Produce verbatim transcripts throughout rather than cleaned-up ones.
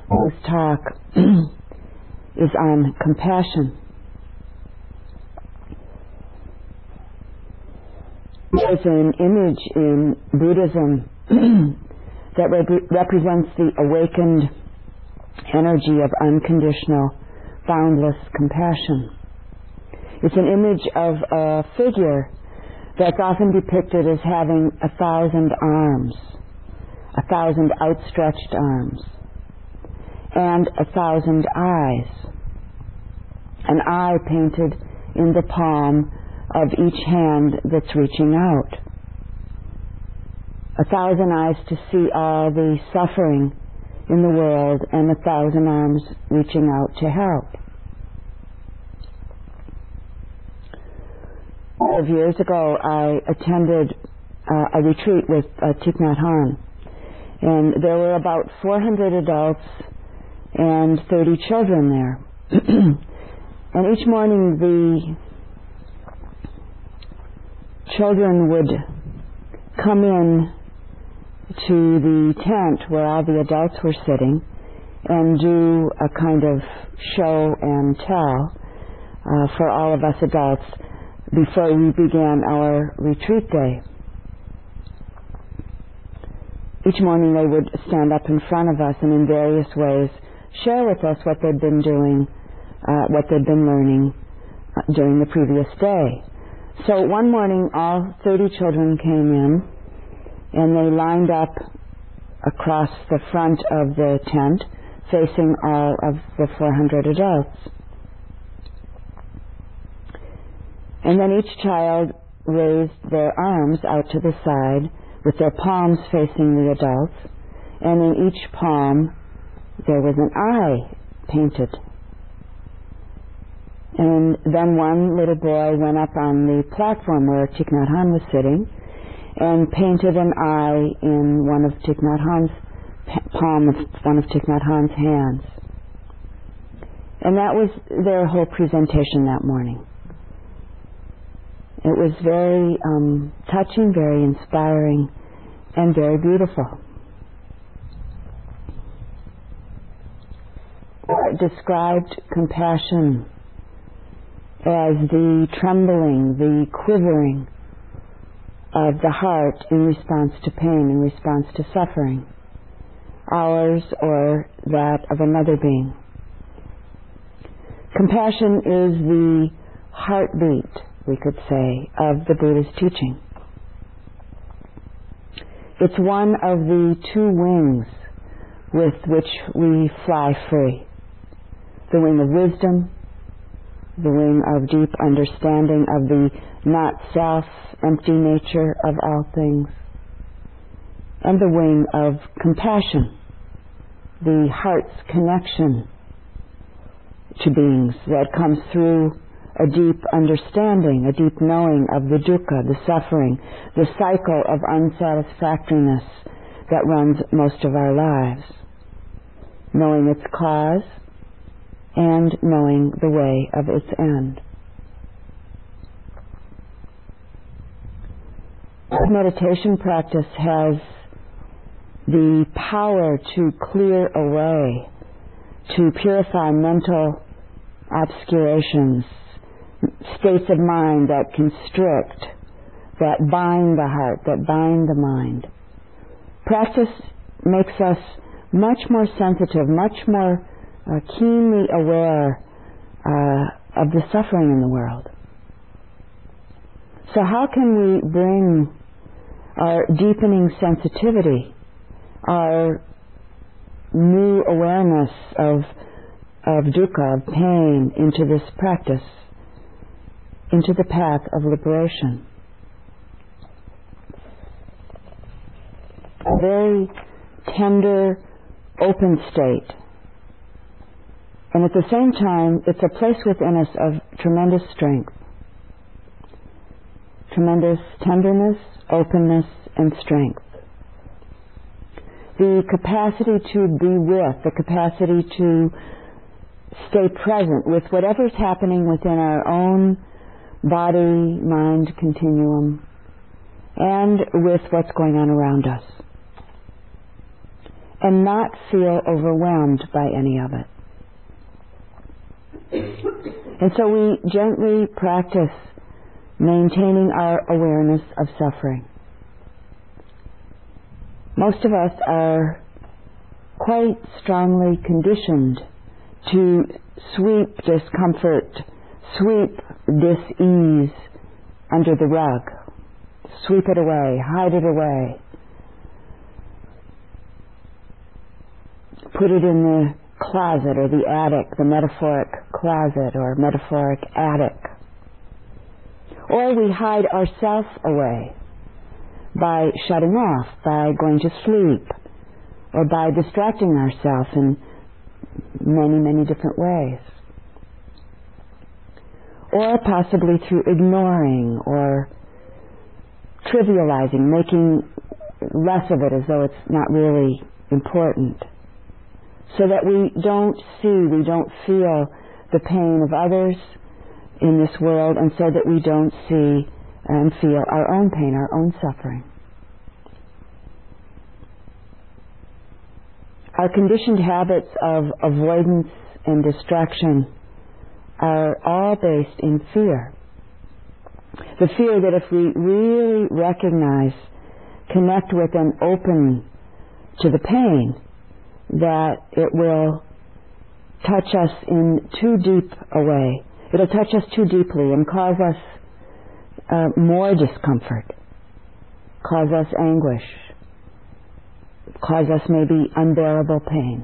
This talk is on compassion. There's an image in Buddhism that rep- represents the awakened energy of unconditional, boundless compassion. It's an image of a figure that's often depicted as having a thousand arms, a thousand outstretched arms, and a thousand eyes. An eye painted in the palm of each hand that's reaching out. A thousand eyes to see all the suffering in the world, and a thousand arms reaching out to help. Five years ago, I attended uh, a retreat with uh, Thich Nhat Hanh, and there were about four hundred adults and thirty children there. And each morning the children would come in to the tent where all the adults were sitting and do a kind of show and tell uh, for all of us adults before we began our retreat day. Each morning they would stand up in front of us and in various ways share with us what they'd been doing, uh, what they'd been learning uh, during the previous day. So one morning all thirty children came in and they lined up across the front of the tent facing all of the four hundred adults. And then each child raised their arms out to the side with their palms facing the adults, and in each palm there was an eye painted. And then one little boy went up on the platform where Thich Nhat Hanh was sitting and painted an eye in one of Thich Nhat Hanh's palm of one of Thich Nhat Hanh's hands. And that was their whole presentation that morning. It was very um, touching, very inspiring, and very beautiful. It described compassion as the trembling, the quivering of the heart in response to pain, in response to suffering, ours or that of another being. Compassion is the heartbeat, we could say, of the Buddha's teaching. It's one of the two wings with which we fly free. The wing of wisdom, the wing of deep understanding of the not-self, empty nature of all things, and the wing of compassion, the heart's connection to beings that comes through a deep understanding, a deep knowing of the dukkha, the suffering, the cycle of unsatisfactoriness that runs most of our lives, knowing its cause and knowing the way of its end. Meditation practice has the power to clear away, to purify mental obscurations, states of mind that constrict, that bind the heart, that bind the mind. Practice makes us much more sensitive, much more uh, keenly aware uh, of the suffering in the world. So how can we bring our deepening sensitivity, our new awareness of, of dukkha, of pain, into this practice, into the path of liberation? A very tender, open state. And at the same time, it's a place within us of tremendous strength. Tremendous tenderness, openness, and strength. The capacity to be with, the capacity to stay present with whatever's happening within our own body, mind continuum, and with what's going on around us. and not feel overwhelmed by any of it. And so we gently practice maintaining our awareness of suffering. Most of us are quite strongly conditioned to sweep discomfort, sweep dis-ease under the rug, sweep it away, hide it away, put it in the closet or the attic, the metaphoric closet or metaphoric attic. Or we hide ourselves away by shutting off, by going to sleep, or by distracting ourselves in many, many different ways. Or possibly through ignoring or trivializing, making less of it as though it's not really important, so that we don't see, we don't feel the pain of others in this world, and so that we don't see and feel our own pain, our own suffering. Our conditioned habits of avoidance and distraction are all based in fear. The fear that if we really recognize, connect with, and open to the pain, that it will touch us in too deep a way. It'll touch us too deeply and cause us uh, more discomfort, cause us anguish, cause us maybe unbearable pain.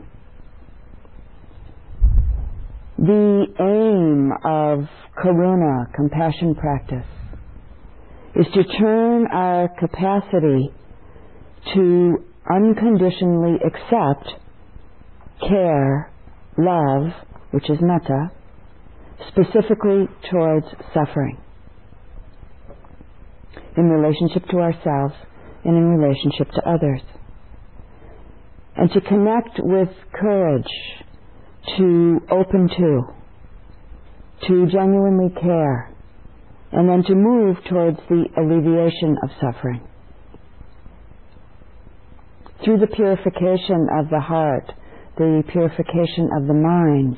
The aim of karuna, compassion practice, is to turn our capacity to unconditionally accept, care, love, which is metta, specifically towards suffering, in relationship to ourselves and in relationship to others. And to connect with courage, to open to, to genuinely care, and then to move towards the alleviation of suffering. Through the purification of the heart, the purification of the mind,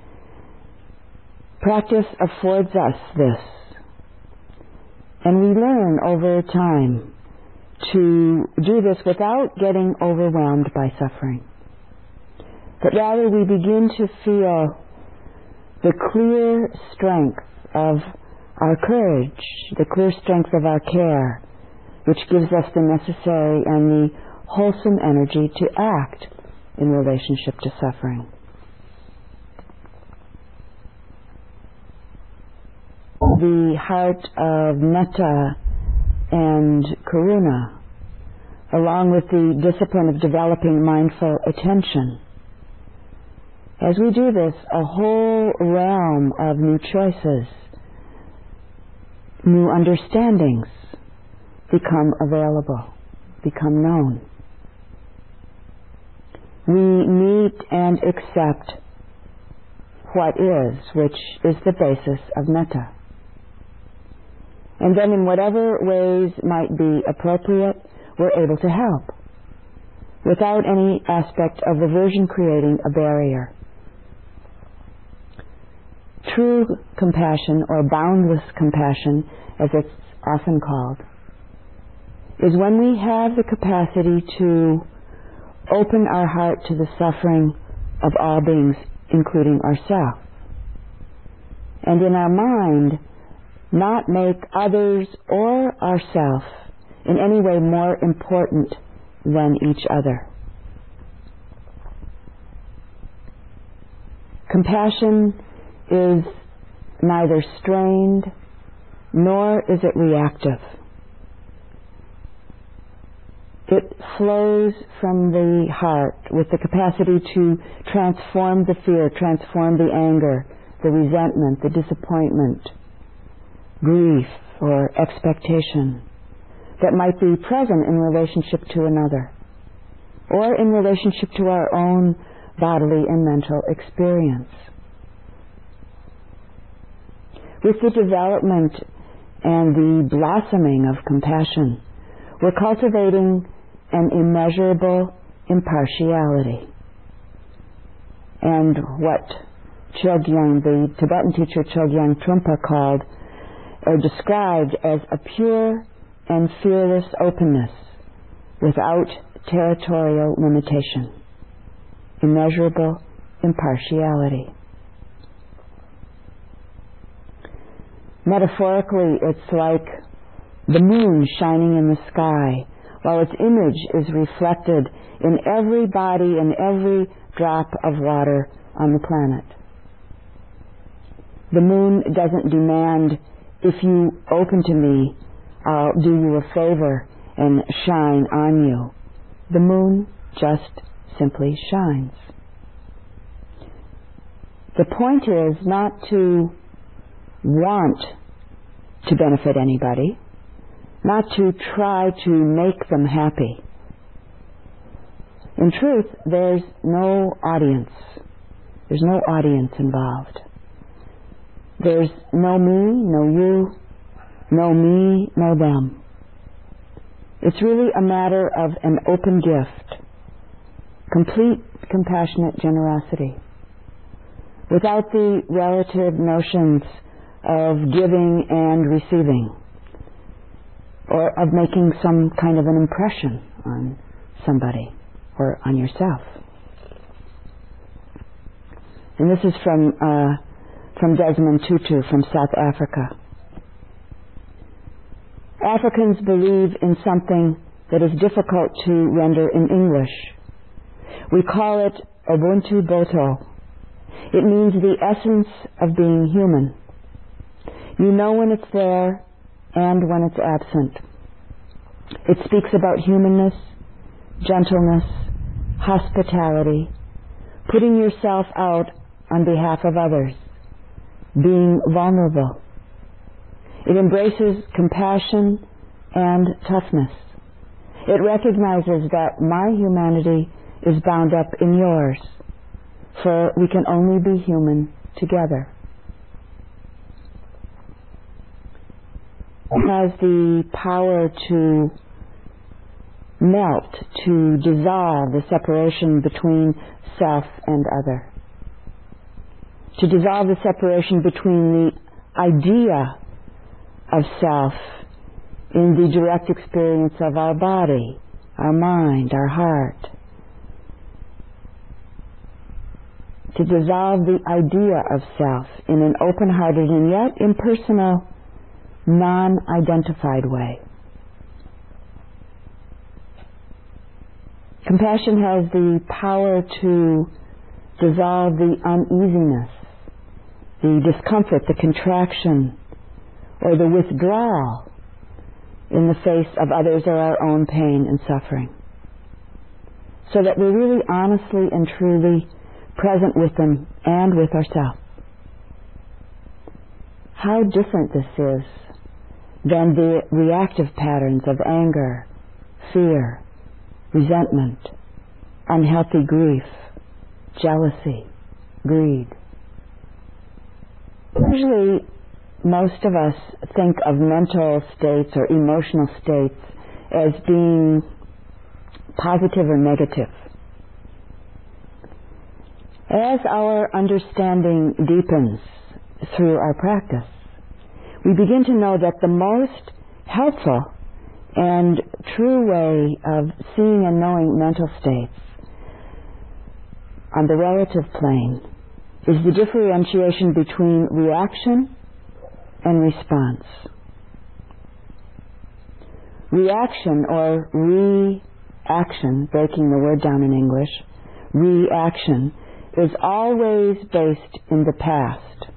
practice affords us this. And we learn over time to do this without getting overwhelmed by suffering. But rather we begin to feel the clear strength of our courage, the clear strength of our care, which gives us the necessary and the wholesome energy to act in relationship to suffering. The heart of metta and karuna, along with the discipline of developing mindful attention. As we do this, a whole realm of new choices, new understandings become available, become known. We meet and accept what is, which is the basis of metta. And then in whatever ways might be appropriate, we're able to help, without any aspect of aversion creating a barrier. True compassion, or boundless compassion, as it's often called, is when we have the capacity to open our heart to the suffering of all beings, including ourselves. And in our mind, not make others or ourselves in any way more important than each other. Compassion is neither strained nor is it reactive. It flows from the heart with the capacity to transform the fear, transform the anger, the resentment, the disappointment, grief, or expectation that might be present in relationship to another, or in relationship to our own bodily and mental experience. With the development and the blossoming of compassion, we're cultivating an immeasurable, impartiality. And what Chogyam, the Tibetan teacher Chogyam Trungpa called or described as a pure and fearless openness without territorial limitation, immeasurable impartiality. Metaphorically, it's like the moon shining in the sky, while its image is reflected in every body and every drop of water on the planet. The moon doesn't demand, if you open to me, I'll do you a favor and shine on you. The moon just simply shines. The point is not to want to benefit anybody, not to try to make them happy. In truth, there's no audience. There's no audience involved. There's no me, no you, no me, no them. It's really a matter of an open gift, complete compassionate generosity, without the relative notions of giving and receiving, or of making some kind of an impression on somebody or on yourself. And this is from uh, from Desmond Tutu from South Africa. Africans believe in something that is difficult to render in English. We call it Ubuntu Boto. It means the essence of being human. You know when it's there and when it's absent. It speaks about humanness, gentleness, hospitality, putting yourself out on behalf of others, being vulnerable. It embraces compassion and toughness. It recognizes that my humanity is bound up in yours, for we can only be human together. It has the power to melt, to dissolve the separation between self and other, to dissolve the separation between the idea of self in the direct experience of our body, our mind, our heart, to dissolve the idea of self in an open-hearted and yet impersonal, non-identified way. Compassion has the power to dissolve the uneasiness, the discomfort, the contraction, or the withdrawal in the face of others or our own pain and suffering, so that we're really honestly and truly present with them and with ourselves. How different this is than the reactive patterns of anger, fear, resentment, unhealthy grief, jealousy, greed. Usually, most of us think of mental states or emotional states as being positive or negative. As our understanding deepens through our practice, we begin to know that the most helpful and true way of seeing and knowing mental states on the relative plane is the differentiation between reaction and response. Reaction, or reaction, breaking the word down in English, reaction, is always based in the past,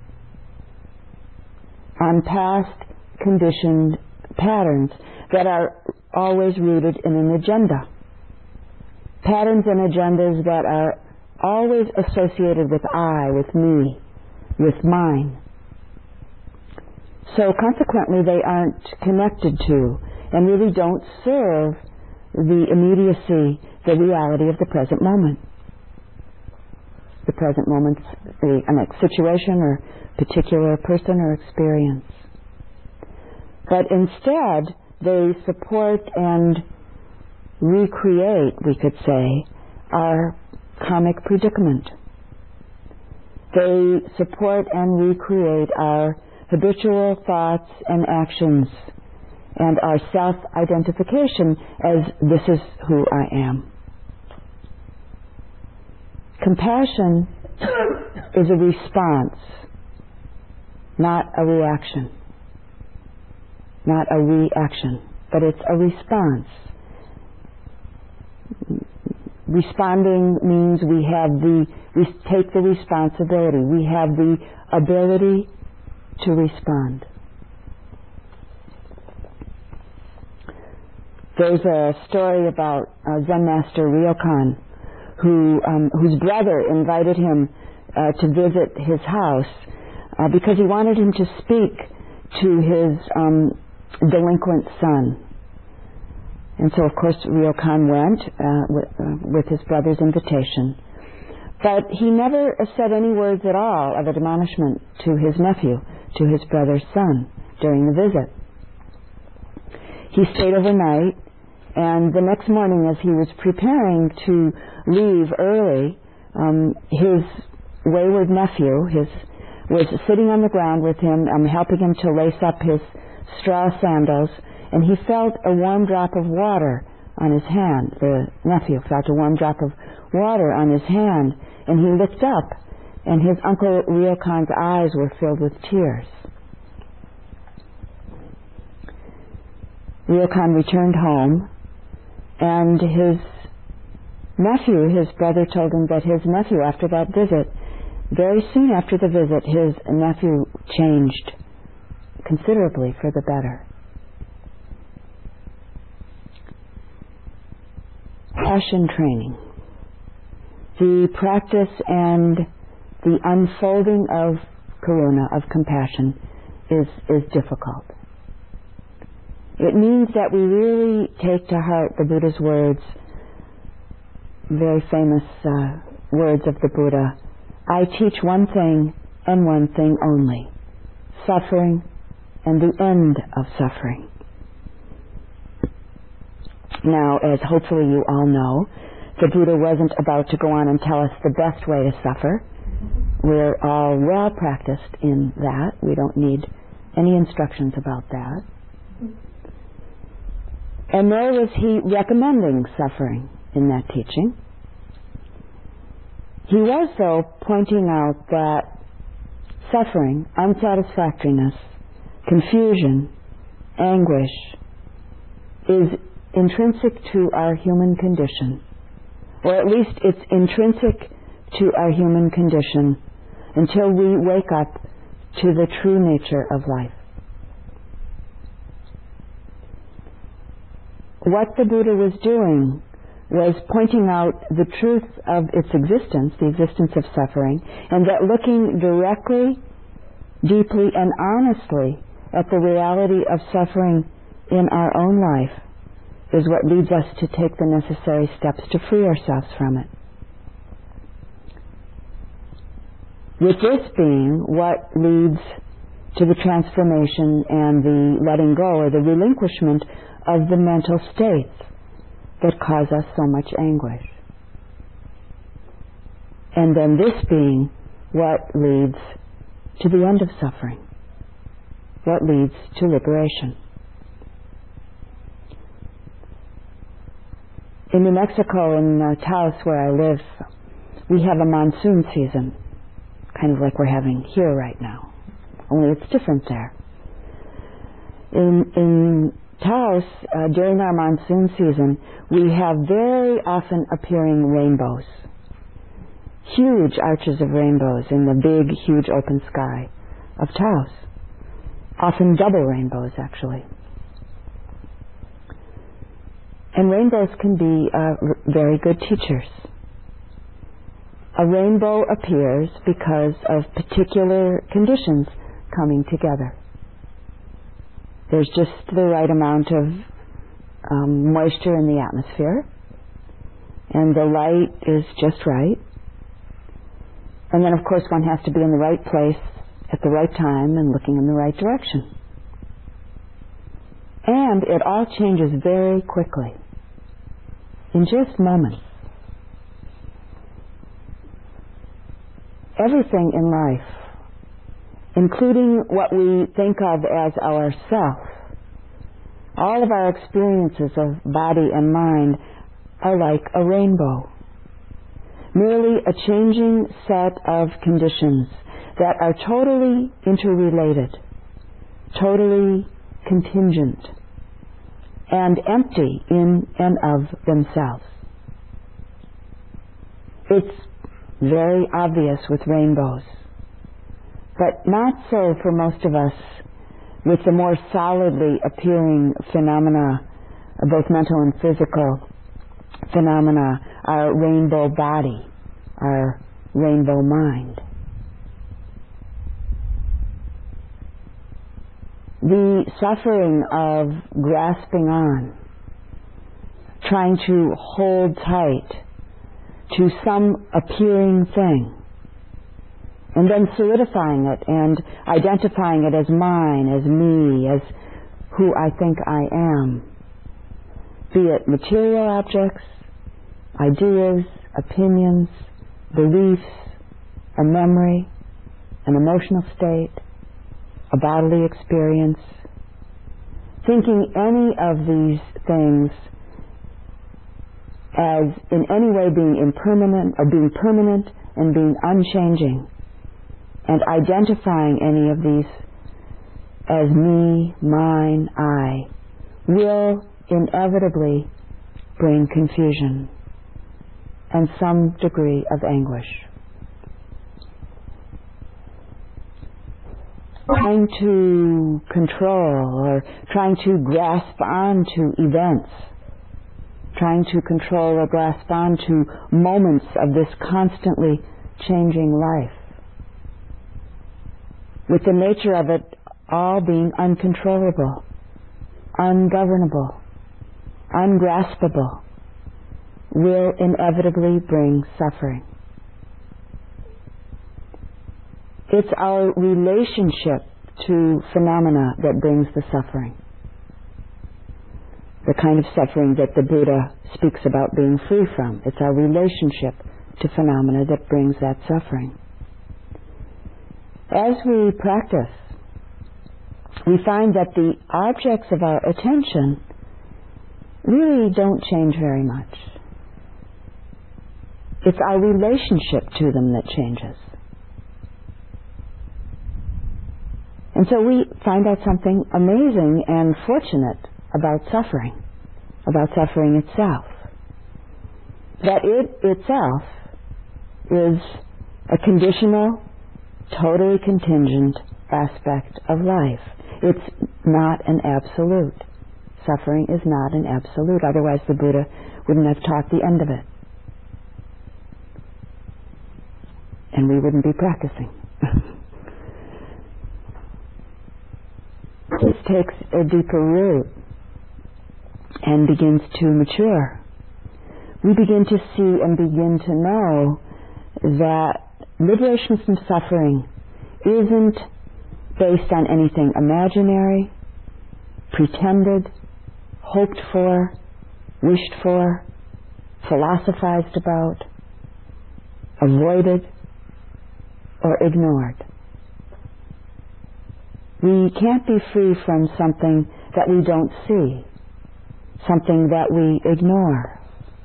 on past conditioned patterns that are always rooted in an agenda. Patterns and agendas that are always associated with I, with me, with mine. So consequently, they aren't connected to and really don't serve the immediacy, the reality of the present moment. The present moment's the next situation or particular person or experience. But instead, they support and recreate, we could say, our karmic predicament. They support and recreate our habitual thoughts and actions and our self-identification as this is who I am. Compassion is a response, not a reaction. Not a reaction, but it's a response. Responding means we have the, we take the responsibility. We have the ability to respond. There's a story about uh, Zen Master Ryokan, who, um, whose brother invited him uh, to visit his house uh, because he wanted him to speak to his um, delinquent son. And so, of course, Ryokan went uh, with, uh, with his brother's invitation. But he never said any words at all of admonishment to his nephew, to his brother's son, during the visit. He stayed overnight, and the next morning, as he was preparing to leave early, um, his wayward nephew his, was sitting on the ground with him, um, helping him to lace up his straw sandals, and he felt a warm drop of water on his hand. The nephew felt a warm drop of water on his hand, and he looked up, and his Uncle Ryokan's eyes were filled with tears. Ryokan returned home, and his nephew, his brother, told him that his nephew, after that visit, very soon after the visit, his nephew changed considerably for the better. Passion training. The practice and the unfolding of karuna, of compassion, is, is difficult. It means that we really take to heart the Buddha's words, very famous uh, words of the Buddha. I teach one thing and one thing only, suffering and the end of suffering. Now, as hopefully you all know, the Buddha wasn't about to go on and tell us the best way to suffer. We're all well practiced in that. We don't need any instructions about that. And nor was he recommending suffering in that teaching. He was, though, pointing out that suffering, unsatisfactoriness, confusion, anguish is intrinsic to our human condition, or at least it's intrinsic to our human condition until we wake up to the true nature of life. What the Buddha was doing was pointing out the truth of its existence, the existence of suffering, and that looking directly, deeply, and honestly at the reality of suffering in our own life is what leads us to take the necessary steps to free ourselves from it. With this being what leads to the transformation and the letting go or the relinquishment of the mental states that cause us so much anguish. And then this being what leads to the end of suffering, what leads to liberation. In New Mexico, in uh, Taos, where I live, we have a monsoon season, kind of like we're having here right now, only it's different there. In, in Taos, uh, during our monsoon season, we have very often appearing rainbows. Huge arches of rainbows in the big, huge open sky of Taos. Often double rainbows, actually. And rainbows can be uh, r- very good teachers. A rainbow appears because of particular conditions coming together. There's just the right amount of um, moisture in the atmosphere, and the light is just right. And then, of course, one has to be in the right place at the right time and looking in the right direction. And it all changes very quickly, in just moments. everything in life, including what we think of as our self, all of our experiences of body and mind are like a rainbow, merely a changing set of conditions that are totally interrelated, totally contingent, and empty in and of themselves. It's very obvious with rainbows, but not so for most of us with the more solidly appearing phenomena, both mental and physical phenomena, our rainbow body, our rainbow mind. The suffering of grasping on, trying to hold tight to some appearing thing, and then solidifying it and identifying it as mine, as me, as who I think I am, be it material objects, ideas, opinions, beliefs, a memory, an emotional state, a bodily experience. Thinking any of these things as in any way being impermanent or being permanent and being unchanging, and identifying any of these as me, mine, I, will inevitably bring confusion and some degree of anguish. Trying to control or trying to grasp on to events, trying to control or grasp on to moments of this constantly changing life, with the nature of it all being uncontrollable, ungovernable, ungraspable, will inevitably bring suffering. It's our relationship to phenomena that brings the suffering. The kind of suffering that the Buddha speaks about being free from. It's our relationship to phenomena that brings that suffering. As we practice, we find that the objects of our attention really don't change very much. It's our relationship to them that changes. And so we find out something amazing and fortunate about suffering, about suffering itself. That it itself is a conditional, totally contingent aspect of life. It's not an absolute. Suffering is not an absolute. Otherwise the Buddha wouldn't have taught the end of it. And we wouldn't be practicing. This takes a deeper root and begins to mature. We begin to see and begin to know that liberation from suffering isn't based on anything imaginary, pretended, hoped for, wished for, philosophized about, avoided, or ignored. We can't be free from something that we don't see, something that we ignore.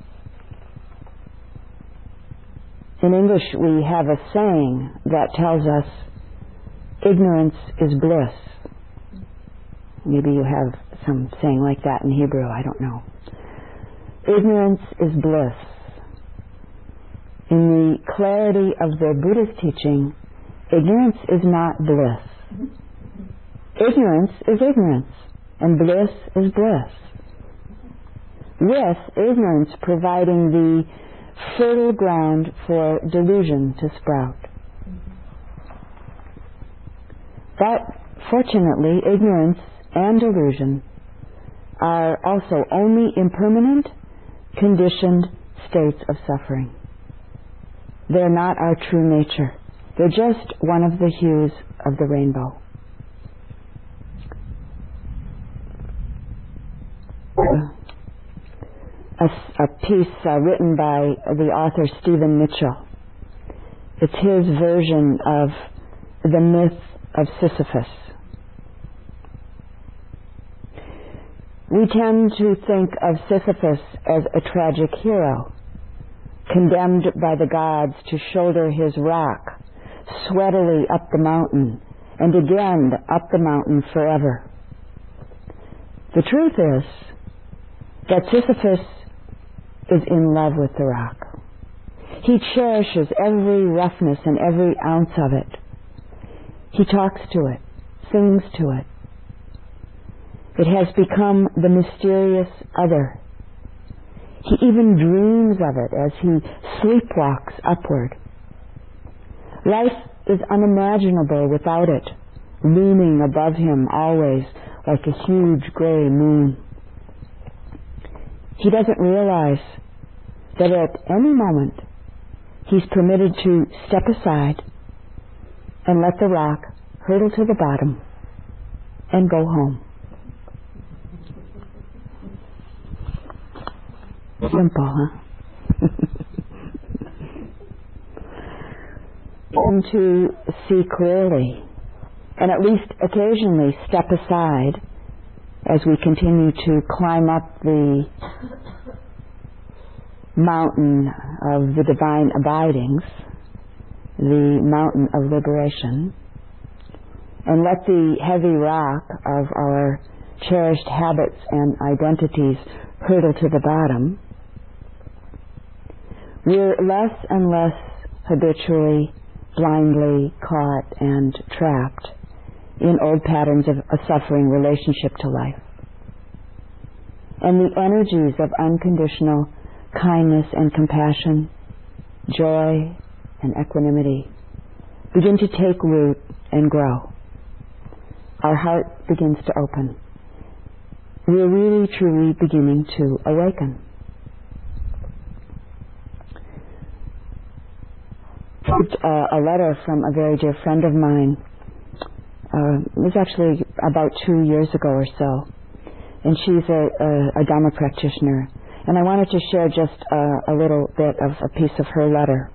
In English, we have a saying that tells us ignorance is bliss. Maybe you have some saying like that in Hebrew, I don't know. Ignorance is bliss. In the clarity of the Buddha's teaching, ignorance is not bliss. Ignorance is ignorance, and bliss is bliss. With ignorance providing the fertile ground for delusion to sprout. But fortunately, ignorance and delusion are also only impermanent, conditioned states of suffering. They're not our true nature. They're just one of the hues of the rainbow. A, a piece uh, written by the author Stephen Mitchell It's his version of the myth of Sisyphus. We tend to think of Sisyphus as a tragic hero, condemned by the gods to shoulder his rock, sweatily up the mountain, and again up the mountain forever. The truth is that Sisyphus is in love with the rock. He cherishes every roughness and every ounce of it. He talks to it, sings to it. It has become the mysterious other. He even dreams of it as he sleepwalks upward. Life is unimaginable without it, looming above him always like a huge gray moon. He doesn't realize that at any moment he's permitted to step aside and let the rock hurtle to the bottom and go home. Simple, huh? And to see clearly, and at least occasionally step aside as we continue to climb up the mountain of the divine abidings, the mountain of liberation, and let the heavy rock of our cherished habits and identities hurtle to the bottom. We're less and less habitually, blindly caught and trapped in old patterns of a suffering relationship to life. And the energies of unconditional kindness and compassion, joy and equanimity begin to take root and grow. Our heart begins to open. We're really truly beginning to awaken. Uh, a letter from a very dear friend of mine. Uh, it was actually about two years ago or so, and she's a, a, a Dharma practitioner. And I wanted to share just uh, a little bit of a piece of her letter.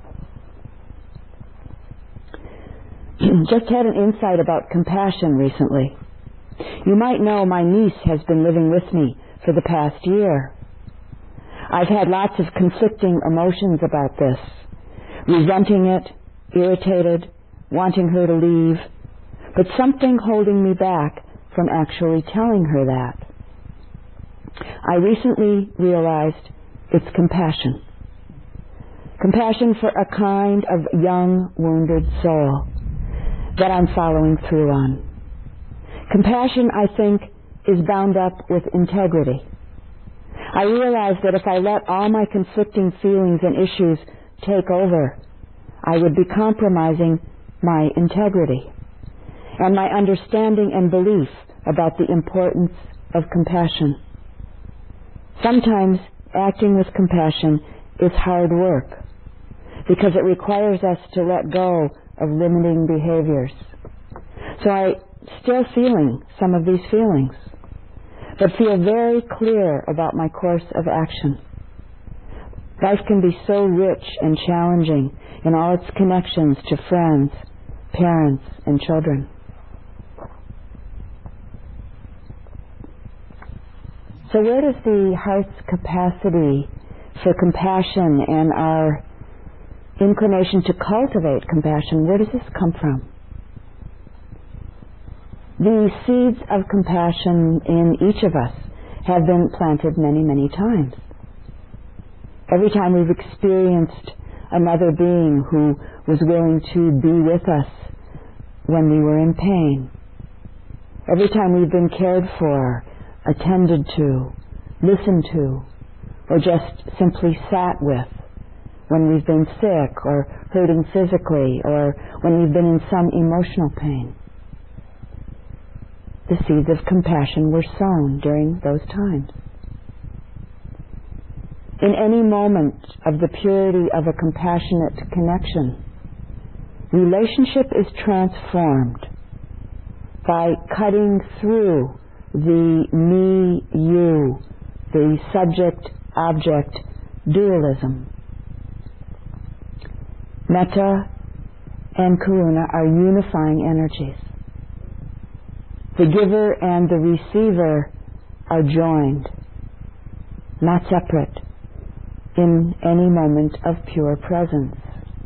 Just had an insight about compassion recently. You might know my niece has been living with me for the past year. I've had lots of conflicting emotions about this. Resenting it, irritated, wanting her to leave, but something holding me back from actually telling her that. I recently realized it's compassion. Compassion for a kind of young, wounded soul that I'm following through on. Compassion, I think, is bound up with integrity. I realize that if I let all my conflicting feelings and issues take over, I would be compromising my integrity and my understanding and belief about the importance of compassion. Sometimes acting with compassion is hard work because it requires us to let go of limiting behaviors. So I'm still feeling some of these feelings, but feel very clear about my course of action. Life can be so rich and challenging in all its connections to friends, parents, and children. So where does the heart's capacity for compassion and our inclination to cultivate compassion, where does this come from? The seeds of compassion in each of us have been planted many, many times. Every time we've experienced another being who was willing to be with us when we were in pain, every time we've been cared for, attended to, listened to, or just simply sat with when we've been sick or hurting physically or when we've been in some emotional pain, the seeds of compassion were sown during those times. In any moment of the purity of a compassionate connection, relationship is transformed by cutting through the me-you, the subject-object dualism. Metta and karuna are unifying energies. The giver and the receiver are joined, not separate, in any moment of pure presence.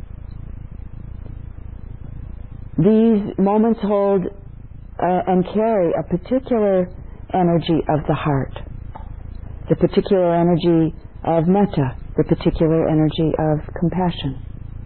These moments hold uh, and carry a particular energy of the heart, the particular energy of metta, the particular energy of compassion,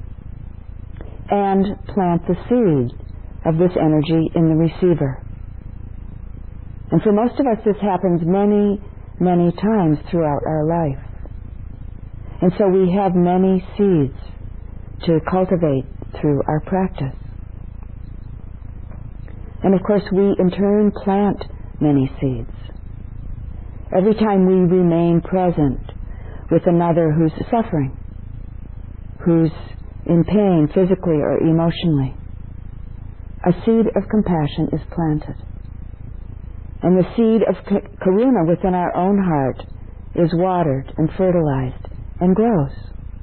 and plant the seed of this energy in the receiver. And for most of us, this happens many, many times throughout our life. And so we have many seeds to cultivate through our practice. And of course, we in turn plant many seeds. Every time we remain present with another who's suffering, who's in pain physically or emotionally, a seed of compassion is planted. And the seed of karuna within our own heart is watered and fertilized and grows.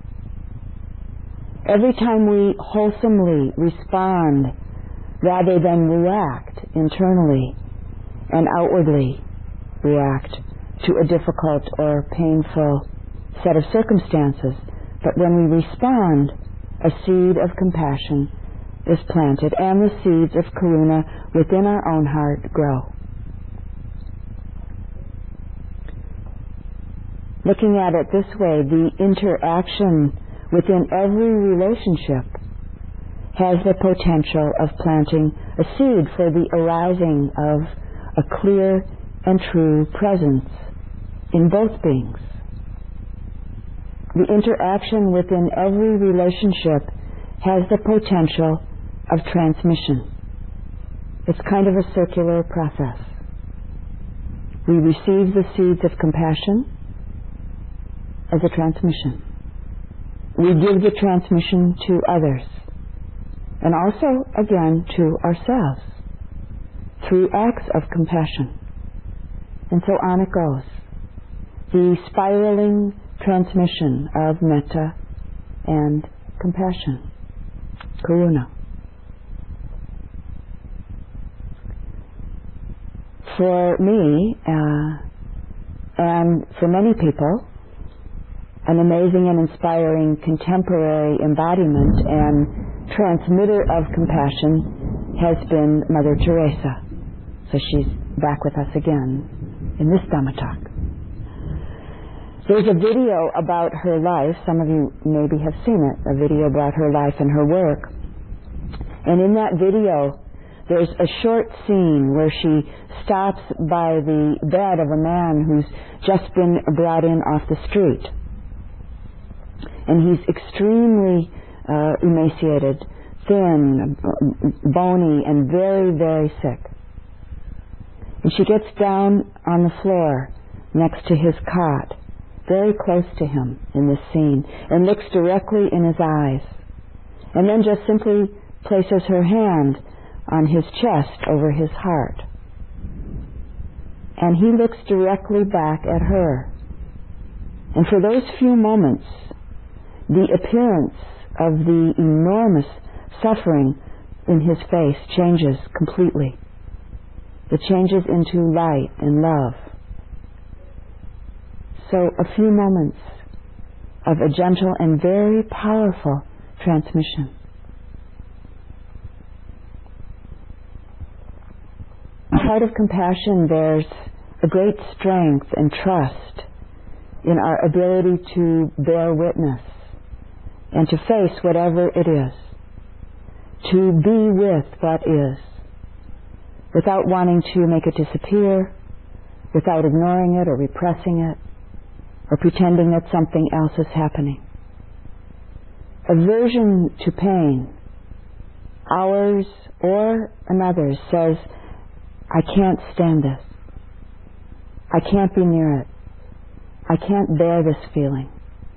Every time we wholesomely respond rather than react internally and outwardly react to a difficult or painful set of circumstances, but when we respond, a seed of compassion is planted and the seeds of karuna within our own heart grow. Looking at it this way, the interaction within every relationship has the potential of planting a seed for the arising of a clear and true presence in both beings. The interaction within every relationship has the potential of transmission. It's kind of a circular process. We receive the seeds of compassion as a transmission. We give the transmission to others, and also, again, to ourselves, through acts of compassion. And so on it goes. The spiraling transmission of metta and compassion, karuna. For me, uh, and for many people, an amazing and inspiring contemporary embodiment and transmitter of compassion has been Mother Teresa. So she's back with us again in this Dhamma talk. There's a video about her life. Some of you maybe have seen it, a video about her life and her work. And in that video, there's a short scene where she stops by the bed of a man who's just been brought in off the street. And he's extremely uh, emaciated, thin, bony, and very, very sick. And she gets down on the floor next to his cot, very close to him in this scene, and looks directly in his eyes. And then just simply places her hand on his chest over his heart. And he looks directly back at her. And for those few moments, the appearance of the enormous suffering in his face changes completely. It changes into light and love. So a few moments of a gentle and very powerful transmission. The heart of compassion bears a great strength and trust in our ability to bear witness and to face whatever it is, to be with what is, without wanting to make it disappear, without ignoring it or repressing it, or pretending that something else is happening. Aversion to pain, ours or another's, says, I can't stand this. I can't be near it. I can't bear this feeling.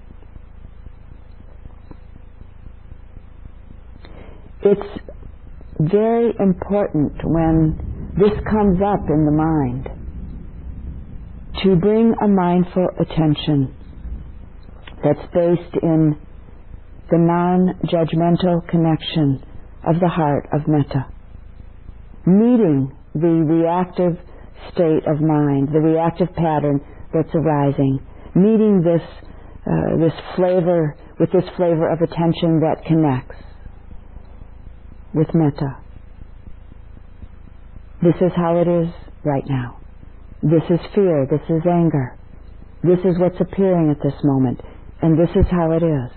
It's very important when this comes up in the mind to bring a mindful attention that's based in the non-judgmental connection of the heart of metta, meeting the reactive state of mind, the reactive pattern that's arising, meeting this uh, this flavor with this flavor of attention that connects with metta. This is how it is right now. This is fear. This is anger. This is what's appearing at this moment, and this is how it is.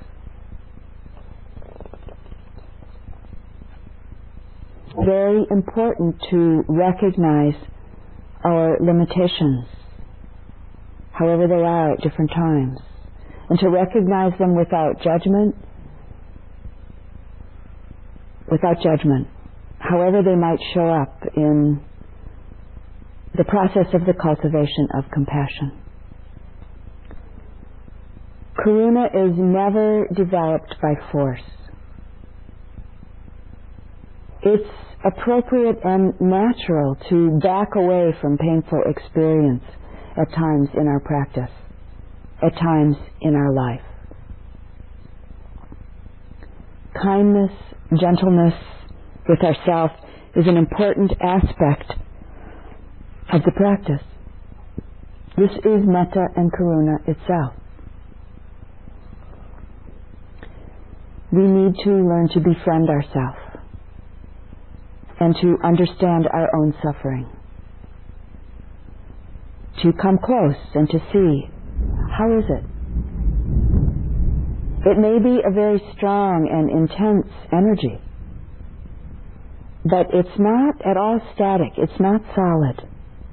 Very important to recognize our limitations, however they are at different times, and to recognize them without judgment, without judgment, however they might show up in the process of the cultivation of compassion. Karuna is never developed by force. It's appropriate and natural to back away from painful experience at times in our practice, at times in our life. Kindness, gentleness with ourselves is an important aspect of the practice. This is metta and karuna itself. We need to learn to befriend ourselves and to understand our own suffering, to come close and to see, how is it? It may be a very strong and intense energy, but it's not at all static, it's not solid.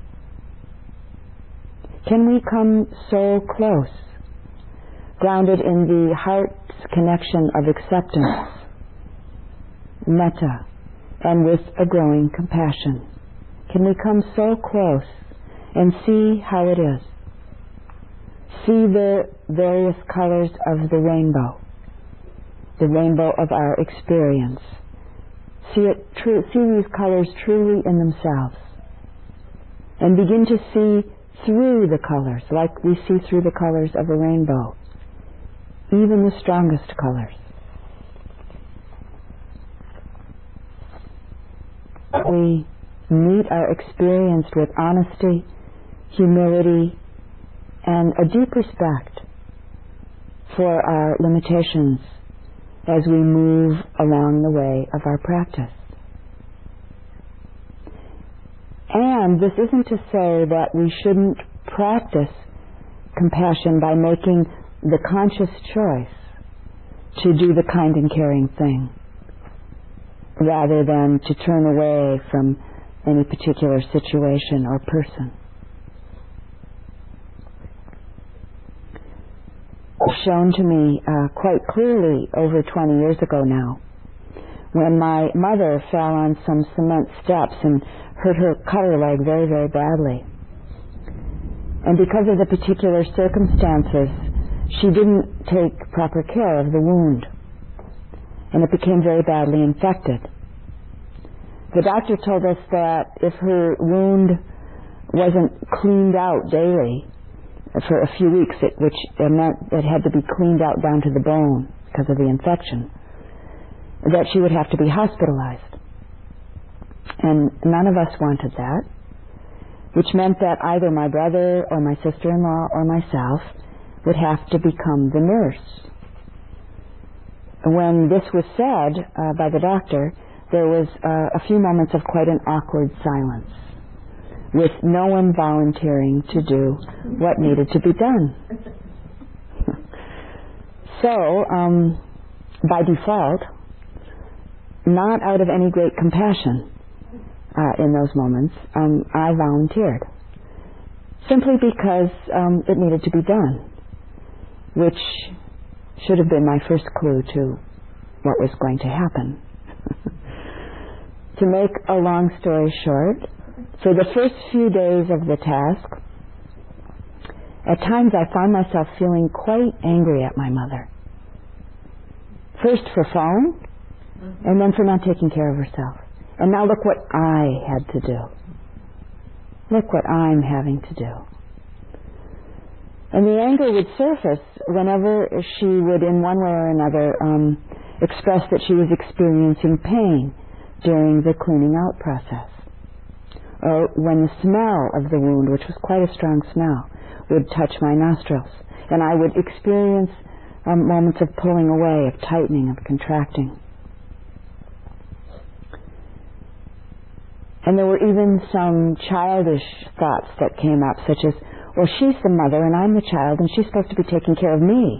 Can we come so close, grounded in the heart's connection of acceptance, metta, and with a growing compassion? Can we come so close and see how it is? See the various colors of the rainbow, the rainbow of our experience. See it, tru- see these colors truly in themselves, and begin to see through the colors, like we see through the colors of a rainbow, even the strongest colors. We meet our experience with honesty, humility, and a deep respect for our limitations as we move along the way of our practice. And this isn't to say that we shouldn't practice compassion by making the conscious choice to do the kind and caring thing, rather than to turn away from any particular situation or person. Shown to me uh, quite clearly over twenty years ago now, when my mother fell on some cement steps and hurt her cut her leg very, very badly. And because of the particular circumstances, she didn't take proper care of the wound, and it became very badly infected. The doctor told us that if her wound wasn't cleaned out daily for a few weeks, it, which it meant it had to be cleaned out down to the bone because of the infection, that she would have to be hospitalized. And none of us wanted that, which meant that either my brother or my sister-in-law or myself would have to become the nurse. When this was said uh, by the doctor, there was uh, a few moments of quite an awkward silence, with no one volunteering to do what needed to be done. So, um, by default, not out of any great compassion uh, in those moments, um, I volunteered, simply because um, it needed to be done, which should have been my first clue to what was going to happen. To make a long story short, for the first few days of the task, at times I found myself feeling quite angry at my mother. First for falling, mm-hmm. and then for not taking care of herself. And now look what I had to do. Look what I'm having to do. And the anger would surface whenever she would, in one way or another, um, expressed that she was experiencing pain during the cleaning out process. Or when the smell of the wound, which was quite a strong smell, would touch my nostrils, and I would experience um, moments of pulling away, of tightening, of contracting. And there were even some childish thoughts that came up, such as, well, she's the mother and I'm the child and she's supposed to be taking care of me.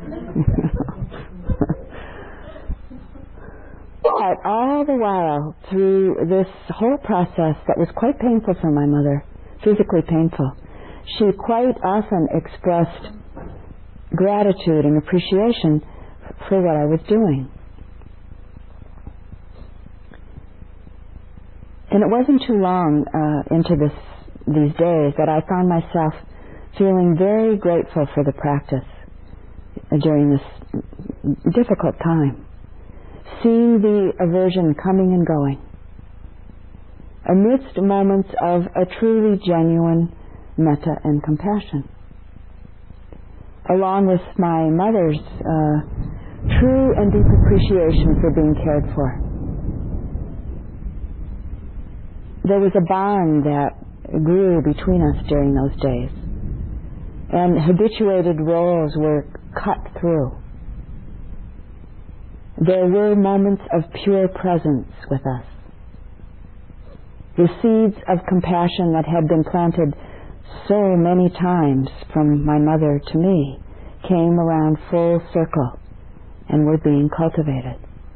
But all the while, through this whole process that was quite painful for my mother, physically painful, she quite often expressed gratitude and appreciation for what I was doing. And it wasn't too long uh, into this these days that I found myself feeling very grateful for the practice during this difficult time, seeing the aversion coming and going, amidst moments of a truly genuine metta and compassion, along with my mother's uh, true and deep appreciation for being cared for. There was a bond that grew between us during those days, and habituated roles were cut through. There were moments of pure presence with us. The seeds of compassion that had been planted so many times from my mother to me came around full circle and were being cultivated.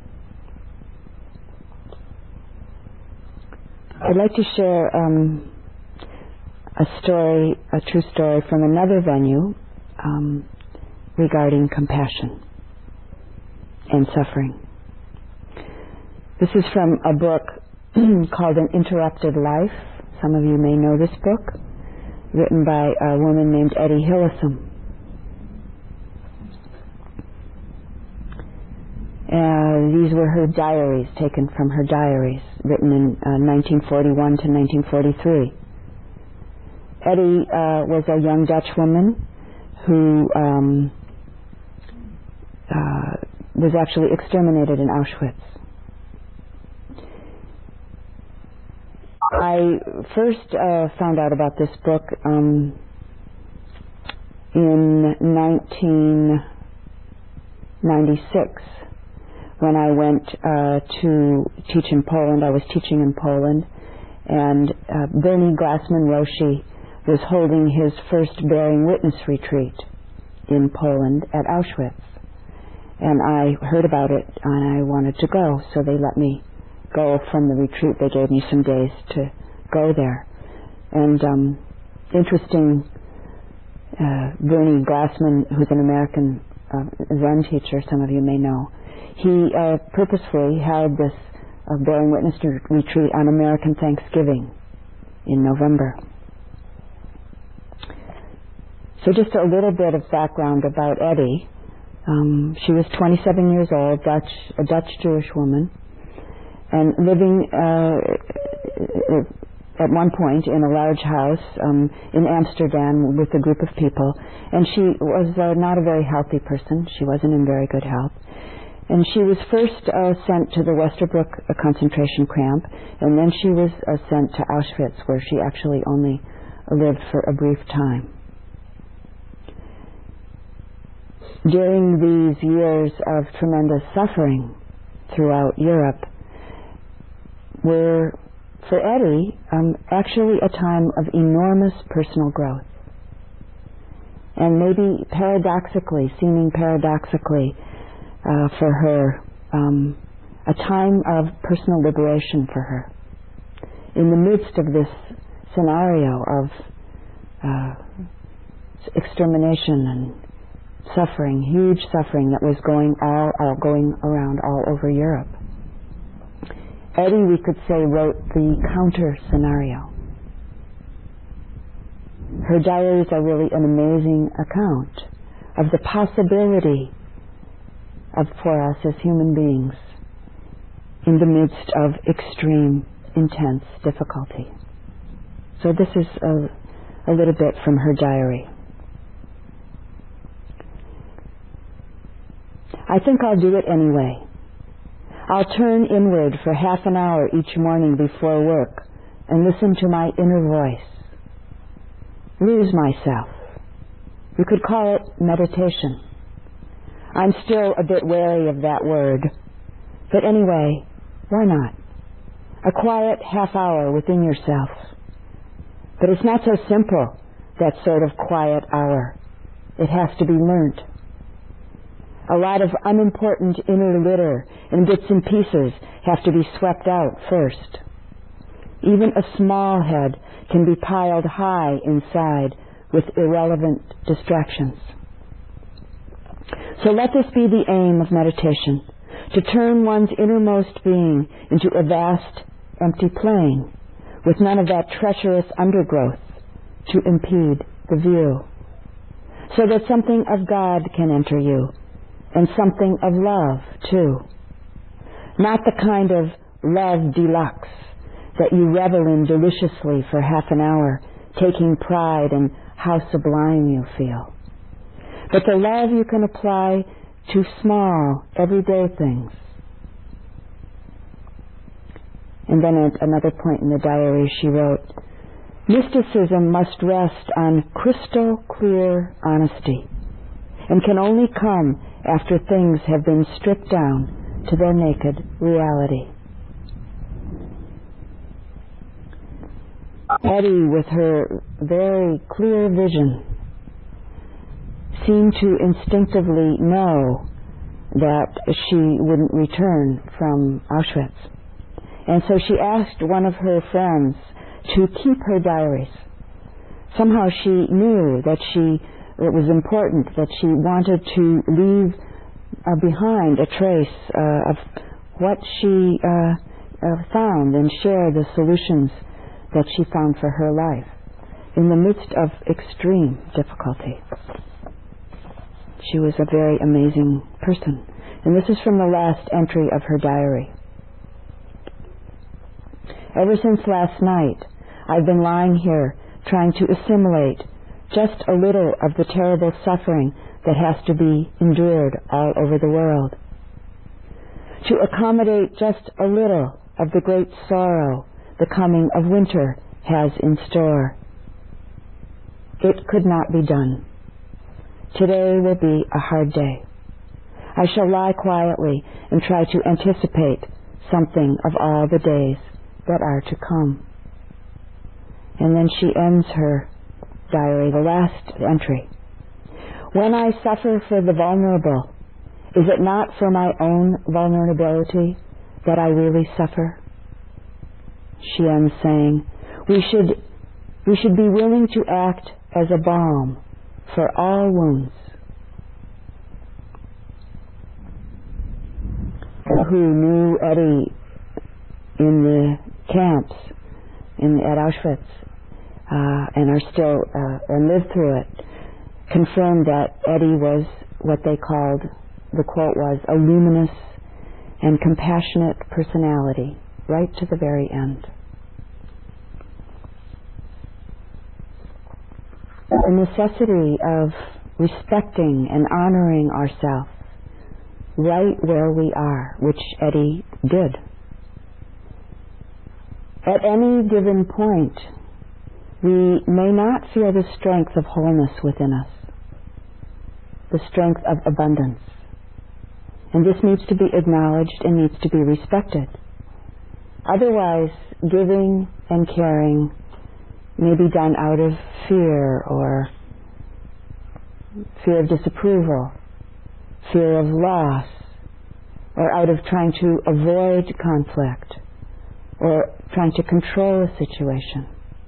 I'd like to share um, a story, a true story from another venue um, regarding compassion and suffering. This is from a book called An Interrupted Life. Some of you may know this book, written by a woman named Etty Hillesum. Uh, these were her diaries, taken from her diaries, written in uh, nineteen forty-one to nineteen forty-three. Etty uh, was a young Dutch woman who um, uh, was actually exterminated in Auschwitz. I first uh, found out about this book um, in nineteen ninety-six. When I went uh, to teach in Poland. I was teaching in Poland, and uh, Bernie Glassman Roshi was holding his first Bearing Witness retreat in Poland at Auschwitz. And I heard about it, and I wanted to go, so they let me go from the retreat. They gave me some days to go there. And um, interesting, uh, Bernie Glassman, who's an American uh, Zen teacher, some of you may know, he uh, purposefully held this uh, Bearing Witness retreat on American Thanksgiving in November. So just a little bit of background about Etty. Um, she was twenty-seven years old, Dutch, a Dutch Jewish woman, and living uh, at one point in a large house um, in Amsterdam with a group of people. And she was uh, not a very healthy person. She wasn't in very good health. And she was first uh, sent to the Westerbroek uh, concentration camp, and then she was uh, sent to Auschwitz, where she actually only uh, lived for a brief time. During these years of tremendous suffering throughout Europe were, for Etty, um, actually a time of enormous personal growth. And maybe paradoxically, seeming paradoxically, Uh, for her, um, a time of personal liberation for her. In the midst of this scenario of uh, extermination and suffering, huge suffering that was going all, all going around all over Europe, Etty, we could say, wrote the counter scenario. Her diaries are really an amazing account of the possibility of for us as human beings in the midst of extreme, intense difficulty. So this is a, a little bit from her diary. I think I'll do it anyway. I'll turn inward for half an hour each morning before work and listen to my inner voice. Lose myself. You could call it meditation. I'm still a bit wary of that word. But anyway, why not? A quiet half hour within yourself. But it's not so simple, that sort of quiet hour. It has to be learnt. A lot of unimportant inner litter and bits and pieces have to be swept out first. Even a small head can be piled high inside with irrelevant distractions. So let this be the aim of meditation, to turn one's innermost being into a vast, empty plain, with none of that treacherous undergrowth to impede the view, so that something of God can enter you, and something of love, too. Not the kind of love deluxe that you revel in deliciously for half an hour, taking pride in how sublime you feel, but the love you can apply to small, everyday things. And then at another point in the diary she wrote, mysticism must rest on crystal clear honesty and can only come after things have been stripped down to their naked reality. Eddie, with her very clear vision, seemed to instinctively know that she wouldn't return from Auschwitz. And so she asked one of her friends to keep her diaries. Somehow she knew that she it was important, that she wanted to leave uh, behind a trace uh, of what she uh, uh, found and share the solutions that she found for her life in the midst of extreme difficulty. She was a very amazing person. And this is from the last entry of her diary. Ever since last night, I've been lying here trying to assimilate just a little of the terrible suffering that has to be endured all over the world, to accommodate just a little of the great sorrow the coming of winter has in store. It could not be done. Today will be a hard day. I shall lie quietly and try to anticipate something of all the days that are to come. And then she ends her diary, the last entry. When I suffer for the vulnerable, is it not for my own vulnerability that I really suffer? She ends saying, we should, we should be willing to act as a balm for all wounds. Who knew Eddie in the camps in, at Auschwitz uh, and are still uh, and lived through it, confirmed that Eddie was what they called, the quote was, a luminous and compassionate personality right to the very end. The necessity of respecting and honoring ourselves right where we are, which Eddie did. At any given point, we may not feel the strength of wholeness within us, the strength of abundance. And this needs to be acknowledged and needs to be respected. Otherwise, giving and caring may be done out of fear or fear of disapproval, fear of loss, or out of trying to avoid conflict or trying to control a situation.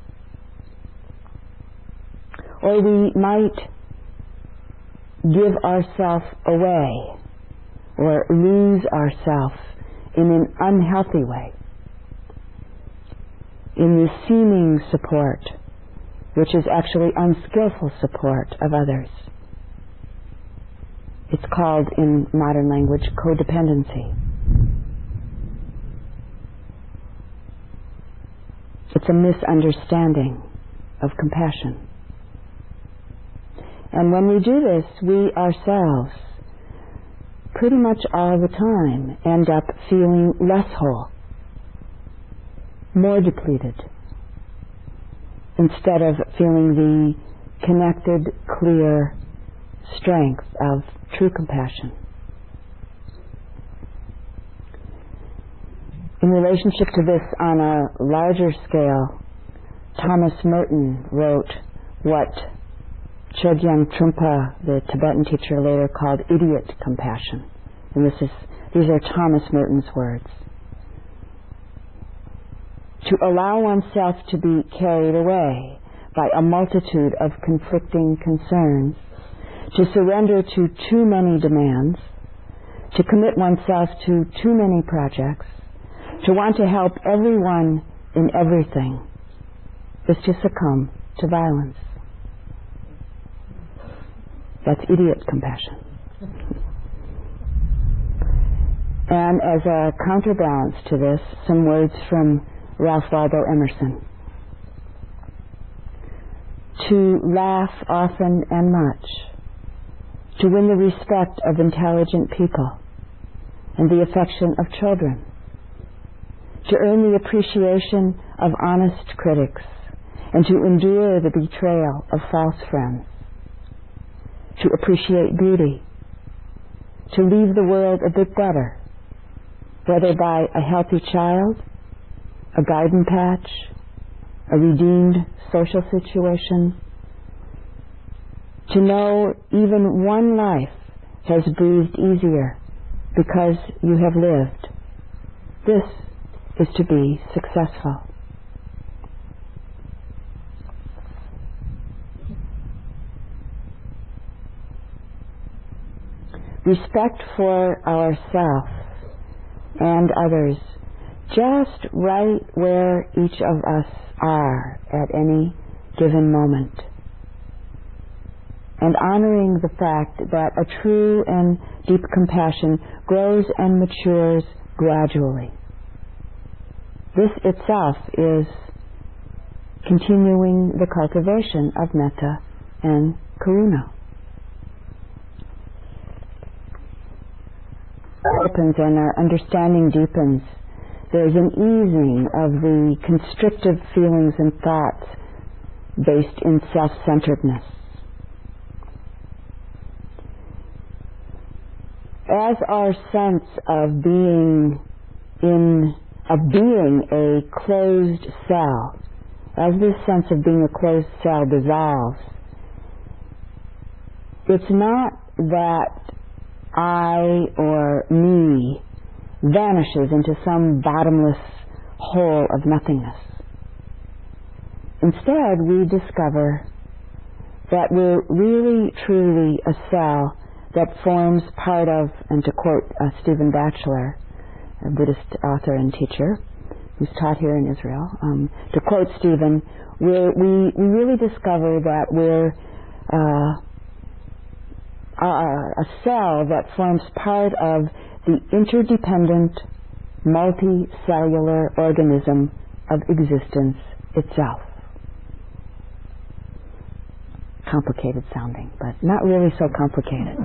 Or we might give ourselves away or lose ourselves in an unhealthy way, in the seeming support, which is actually unskillful support of others. It's called, in modern language, codependency. It's a misunderstanding of compassion. And when we do this, we ourselves pretty much all the time end up feeling less whole, more depleted, instead of feeling the connected, clear strength of true compassion. In relationship to this on a larger scale, Thomas Merton wrote what Chogyam Trungpa, the Tibetan teacher, later called idiot compassion. And this is, these are Thomas Merton's words. To allow oneself to be carried away by a multitude of conflicting concerns, to surrender to too many demands, to commit oneself to too many projects, to want to help everyone in everything, is to succumb to violence. That's idiot compassion. And as a counterbalance to this, some words from Ralph Waldo Emerson. To laugh often and much, to win the respect of intelligent people and the affection of children, to earn the appreciation of honest critics and to endure the betrayal of false friends, to appreciate beauty, to leave the world a bit better, whether by a healthy child, a garden patch, a redeemed social situation, to know even one life has breathed easier because you have lived. This is to be successful. Respect for ourselves and others, just right where each of us are at any given moment. And honoring the fact that a true and deep compassion grows and matures gradually. This itself is continuing the cultivation of metta and karuna. Opens and our understanding deepens. There's an easing of the constrictive feelings and thoughts based in self-centeredness. As our sense of being in of being a closed cell, as this sense of being a closed cell dissolves, it's not that I or me vanishes into some bottomless hole of nothingness. Instead, we discover that we're really, truly a cell that forms part of, and to quote uh, Stephen Batchelor, a Buddhist author and teacher who's taught here in Israel, um, to quote Stephen, we're, we we really discover that we're uh, a, a cell that forms part of the interdependent, multicellular organism of existence itself. Complicated sounding, but not really so complicated.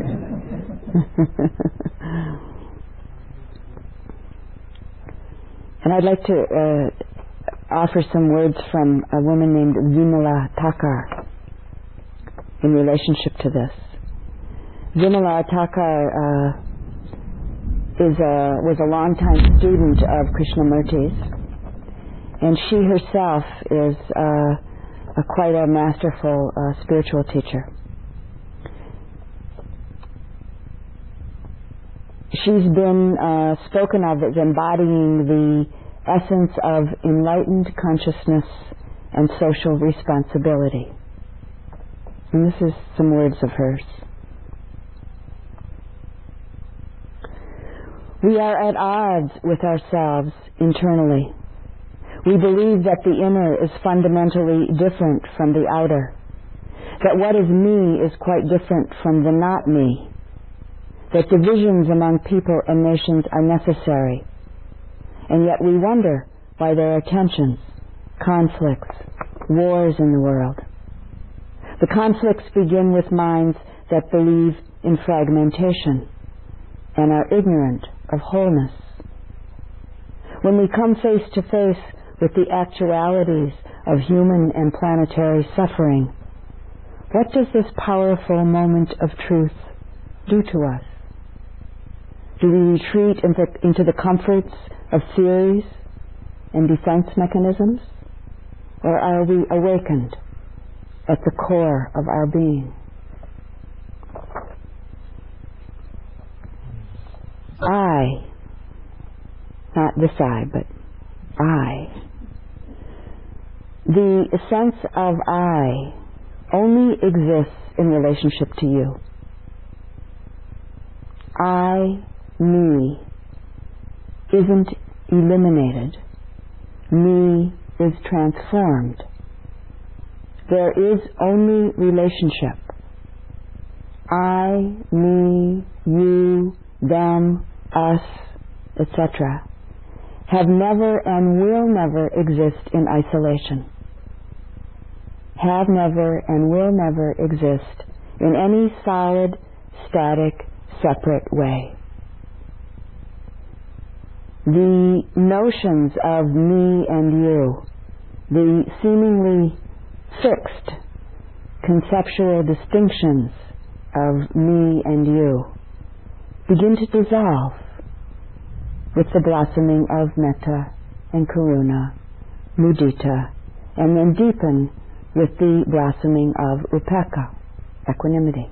And I'd like to uh, offer some words from a woman named Vimala Thakar in relationship to this. Vimala Thakar uh, is a, was a longtime student of Krishnamurti's, and she herself is uh, a quite a masterful uh, spiritual teacher. She's been uh, spoken of as embodying the essence of enlightened consciousness and social responsibility. And this is some words of hers. We are at odds with ourselves internally. We believe that the inner is fundamentally different from the outer, that what is me is quite different from the not me, that divisions among people and nations are necessary, and yet we wonder why there are tensions, conflicts, wars in the world. The conflicts begin with minds that believe in fragmentation, and are ignorant of wholeness. When we come face to face with the actualities of human and planetary suffering, what does this powerful moment of truth do to us? Do we retreat into, into the comforts of theories and defense mechanisms? Or are we awakened at the core of our being? I, not this I, but I. The sense of I only exists in relationship to you. I, me, isn't eliminated. Me is transformed. There is only relationship. I, me, you, them, us, et cetera have never and will never exist in isolation. Have never and will never exist in any solid, static, separate way. The notions of me and you, the seemingly fixed conceptual distinctions of me and you, begin to dissolve with the blossoming of metta and karuna, mudita, and then deepen with the blossoming of upekkha, equanimity.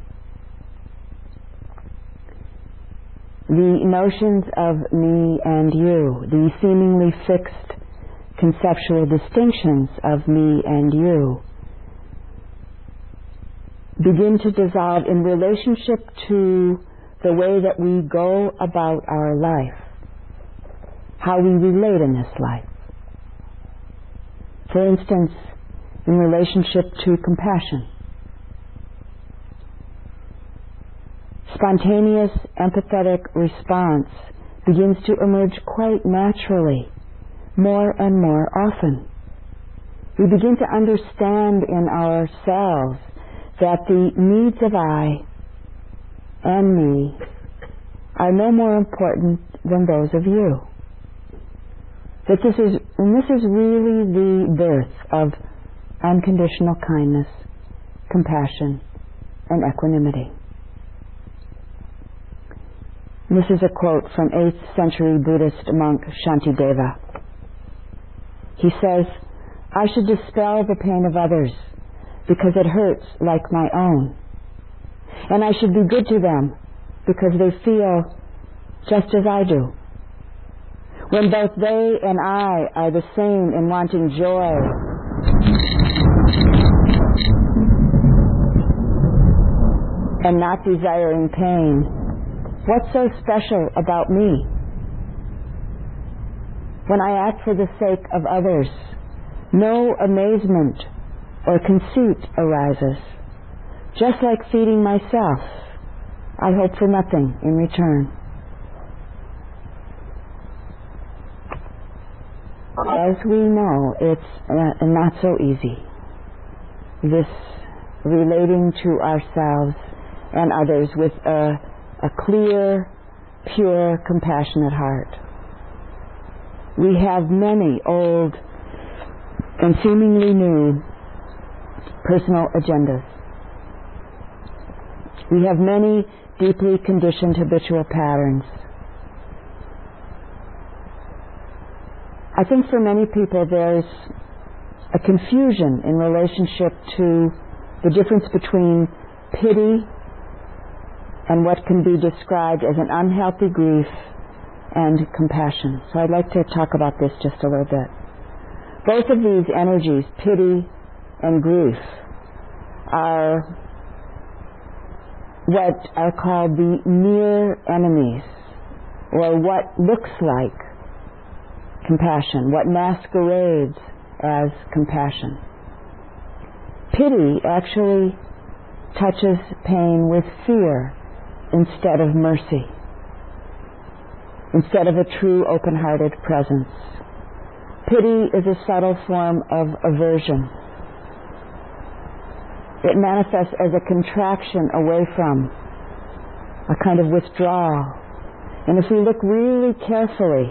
The notions of me and you, the seemingly fixed conceptual distinctions of me and you, begin to dissolve in relationship to the way that we go about our life, how we relate in this life. For instance, in relationship to compassion. Spontaneous, empathetic response begins to emerge quite naturally, more and more often. We begin to understand in ourselves that the needs of I and me are no more important than those of you. That this is, and this is really the birth of unconditional kindness, compassion, and equanimity. This is a quote from eighth century Buddhist monk Shantideva. He says, "I should dispel the pain of others because it hurts like my own. And I should be good to them because they feel just as I do. When both they and I are the same in wanting joy and not desiring pain, what's so special about me? When I act for the sake of others, no amazement or conceit arises. Just like feeding myself, I hope for nothing in return." As we know, it's uh, not so easy, this relating to ourselves and others with a, a clear, pure, compassionate heart. We have many old and seemingly new personal agendas. We have many deeply conditioned habitual patterns. I think for many people there's a confusion in relationship to the difference between pity and what can be described as an unhealthy grief and compassion. So I'd like to talk about this just a little bit. Both of these energies, pity and grief, are what are called the near enemies, or what looks like compassion, what masquerades as compassion. Pity actually touches pain with fear instead of mercy, instead of a true open-hearted presence. Pity is a subtle form of aversion. It manifests as a contraction away from, a kind of withdrawal And if we look really carefully,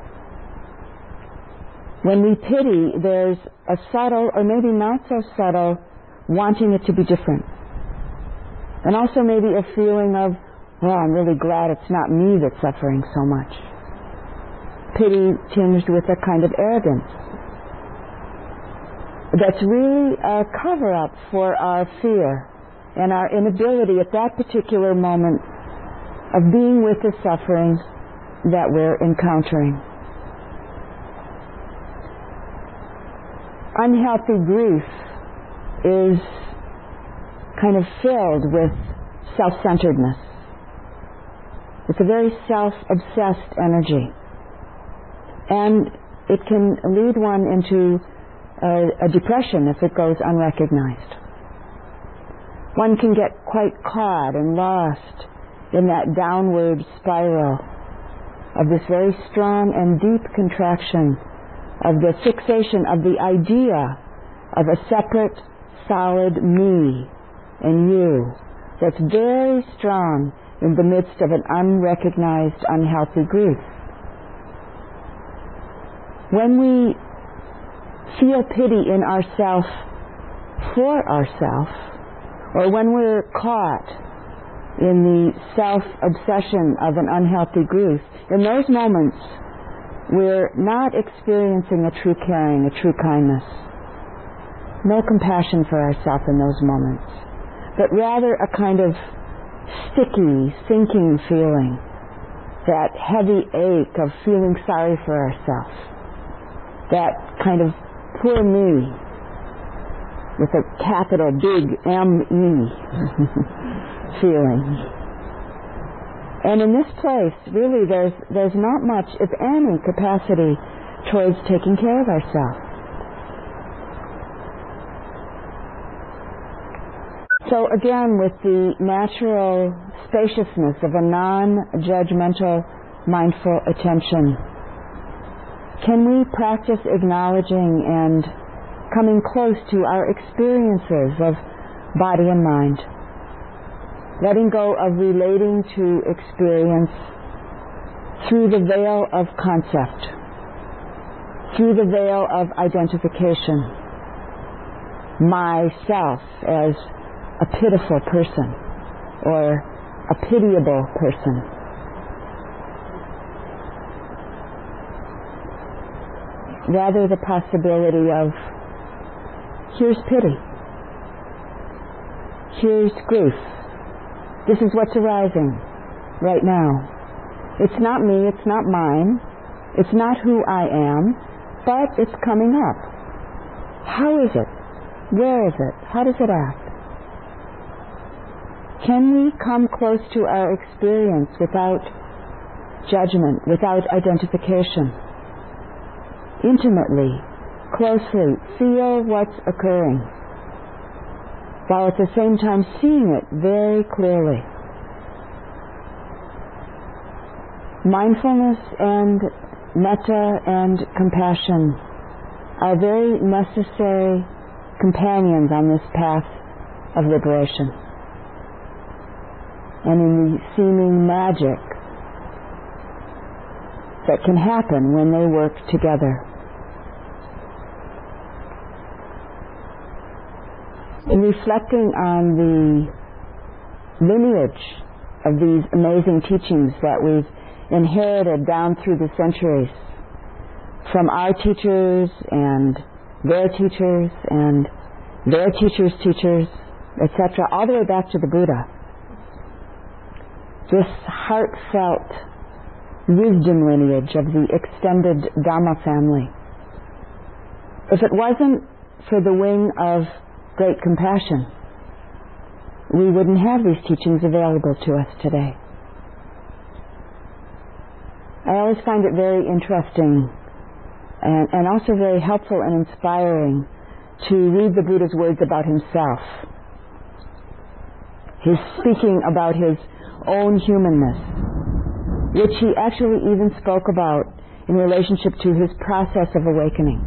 when we pity, there's a subtle, or maybe not so subtle, wanting it to be different. And also maybe a feeling of, well, I'm really glad it's not me that's suffering so much. Pity tinged with a kind of arrogance. That's really a cover-up for our fear and our inability at that particular moment of being with the suffering that we're encountering. Unhealthy grief is kind of filled with self-centeredness. It's a very self-obsessed energy. And it can lead one into a, a depression if it goes unrecognized. One can get quite caught and lost in that downward spiral of this very strong and deep contraction of the fixation of the idea of a separate, solid me and you that's very strong in the midst of an unrecognized, unhealthy grief. When we feel pity in ourself for ourself, or when we're caught in the self-obsession of an unhealthy grief, in those moments we're not experiencing a true caring, a true kindness. No compassion for ourselves in those moments, but rather a kind of sticky, sinking feeling, that heavy ache of feeling sorry for ourselves, that kind of poor me with a capital big M E feeling. And in this place, really, there's there's not much, if any, capacity towards taking care of ourselves. So again, with the natural spaciousness of a non-judgmental, mindful attention, can we practice acknowledging and coming close to our experiences of body and mind, letting go of relating to experience through the veil of concept, through the veil of identification, myself as a pitiful person or a pitiable person. Rather, the possibility of, here's pity, here's grief, this is what's arising right now. It's not me, it's not mine, it's not who I am, but it's coming up. How is it? Where is it? How does it act? Can we come close to our experience without judgment, without identification? Intimately, closely, feel what's occurring, while at the same time seeing it very clearly. Mindfulness and metta and compassion are very necessary companions on this path of liberation, and in the seeming magic that can happen when they work together. In reflecting on the lineage of these amazing teachings that we've inherited down through the centuries from our teachers and their teachers and their teachers' teachers, et cetera, all the way back to the Buddha, this heartfelt wisdom lineage of the extended Dhamma family. If it wasn't for the wing of great compassion, we wouldn't have these teachings available to us today. I always find it very interesting and, and also very helpful and inspiring to read the Buddha's words about himself. He's speaking about his own humanness, which he actually even spoke about in relationship to his process of awakening.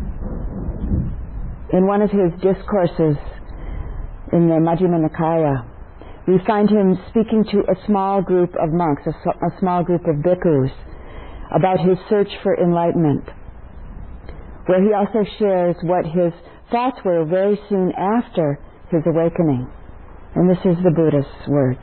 In one of his discourses in the Majjhima Nikaya, we find him speaking to a small group of monks, a, a small group of bhikkhus, about his search for enlightenment, where he also shares what his thoughts were very soon after his awakening. And this is the Buddha's words.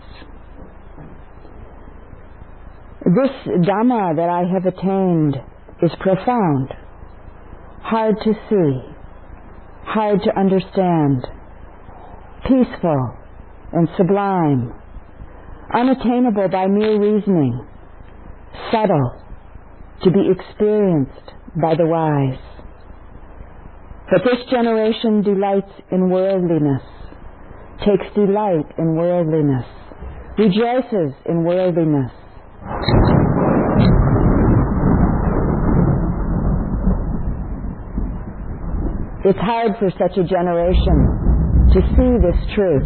This Dhamma that I have attained is profound, hard to see, hard to understand, peaceful and sublime, unattainable by mere reasoning, subtle, to be experienced by the wise. But this generation delights in worldliness, takes delight in worldliness, rejoices in worldliness. It's hard for such a generation to see this truth.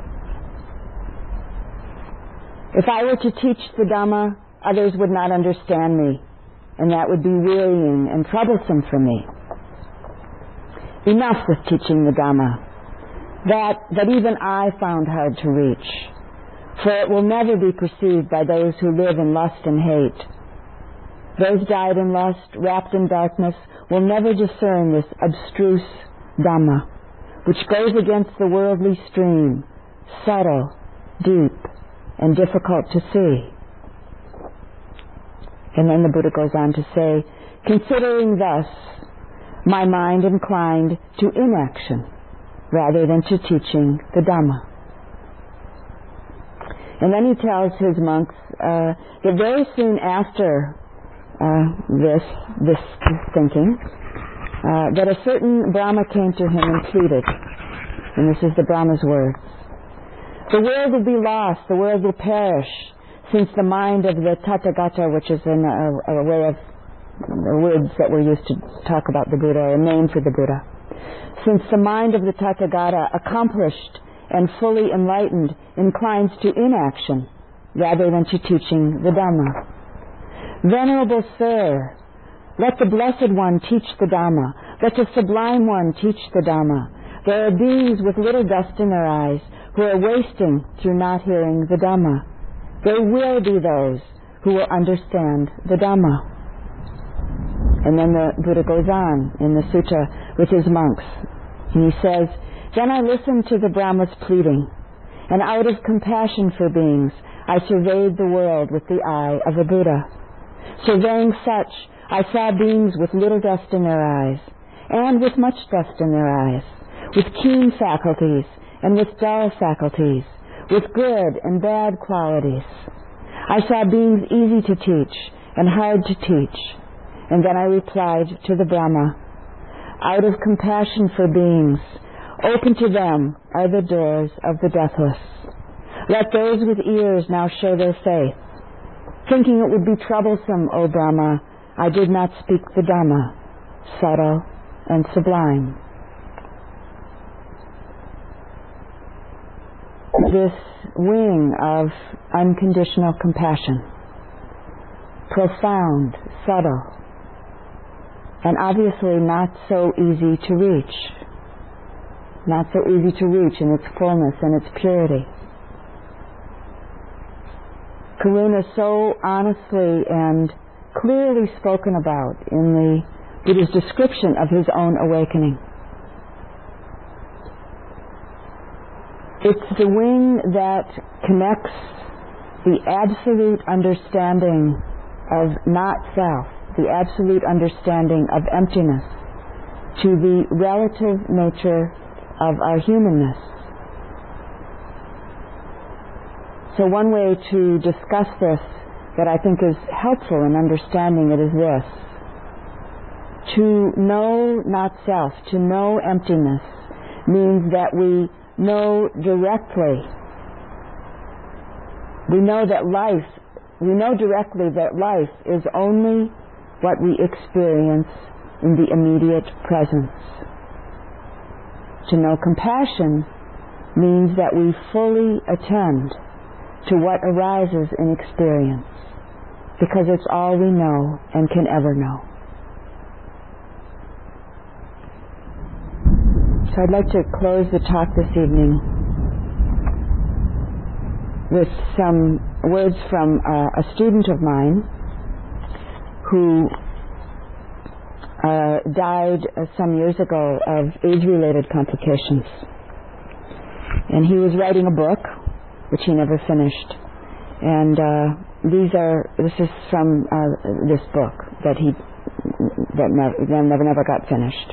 If I were to teach the Dhamma, others would not understand me, and that would be wearying and troublesome for me. Enough with teaching the Dhamma, that, that even I found hard to reach, for it will never be perceived by those who live in lust and hate. Those dyed in lust, wrapped in darkness, will never discern this abstruse Dhamma, which goes against the worldly stream, subtle, deep, and difficult to see. And then the Buddha goes on to say, considering thus, my mind inclined to inaction rather than to teaching the Dhamma. And then he tells his monks uh, that very soon after uh, this, this thinking, uh, that a certain Brahma came to him and pleaded, and this is the Brahma's words, the world will be lost, the world will perish, since the mind of the Tathagata, which is an, a, a way of the words that were used to talk about the Buddha, a name for the Buddha, since the mind of the Tathagata, accomplished and fully enlightened, inclines to inaction rather than to teaching the Dhamma. Venerable Sir, let the Blessed One teach the Dhamma. Let the Sublime One teach the Dhamma. There are beings with little dust in their eyes who are wasting through not hearing the Dhamma. There will be those who will understand the Dhamma. And then the Buddha goes on in the sutta with his monks. And he says, then I listened to the Brahma's pleading, and out of compassion for beings, I surveyed the world with the eye of a Buddha. Surveying such, I saw beings with little dust in their eyes, and with much dust in their eyes, with keen faculties, and with dull faculties, with good and bad qualities. I saw beings easy to teach, and hard to teach. And then I replied to the Brahma, out of compassion for beings, open to them are the doors of the deathless. Let those with ears now show their faith. Thinking it would be troublesome, O Brahma, I did not speak the Dhamma, subtle and sublime. This wing of unconditional compassion, profound, subtle, and obviously not so easy to reach. Not so easy to reach in its fullness and its purity. Karuna so honestly and clearly spoken about in the Buddha's description of his own awakening. It's the wing that connects the absolute understanding of not self, the absolute understanding of emptiness, to the relative nature of our humanness. So one way to discuss this that I think is helpful in understanding it is this. To know not self, to know emptiness, means that we know directly. We know that life, we know directly that life is only what we experience in the immediate presence. To know compassion means that we fully attend to what arises in experience, because it's all we know and can ever know. So I'd like to close the talk this evening with some words from uh, a student of mine who uh, died uh, some years ago of age-related complications. And he was writing a book, which he never finished. And uh, these are, this is from uh, this book that he, that never, never, never got finished.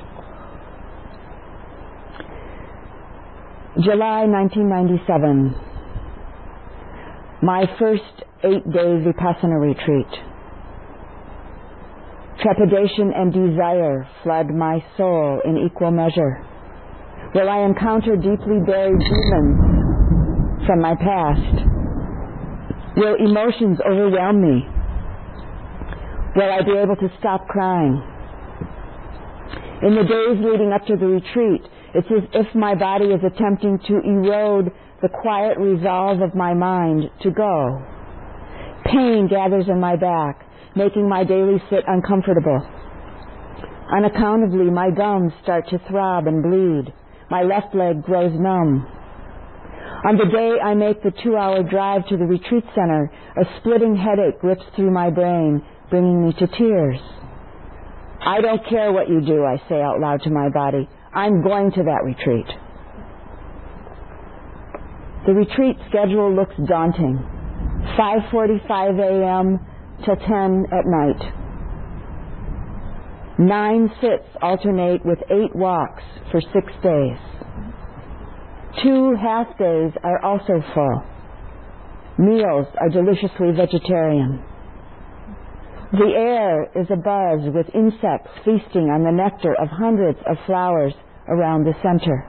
July nineteen ninety-seven, my first eight-day Vipassana retreat. Trepidation and desire flood my soul in equal measure. Will I encounter deeply buried demons from my past? Will emotions overwhelm me? Will I be able to stop crying? In the days leading up to the retreat, it's as if my body is attempting to erode the quiet resolve of my mind to go. Pain gathers in my back, making my daily sit uncomfortable. Unaccountably, my gums start to throb and bleed. My left leg grows numb. On the day I make the two-hour drive to the retreat center, a splitting headache rips through my brain, bringing me to tears. I don't care what you do, I say out loud to my body. I'm going to that retreat. The retreat schedule looks daunting. five forty-five a.m. till ten at night. Nine sits alternate with eight walks for six days. Two half days are also full. Meals are deliciously vegetarian. The air is abuzz with insects feasting on the nectar of hundreds of flowers around the center.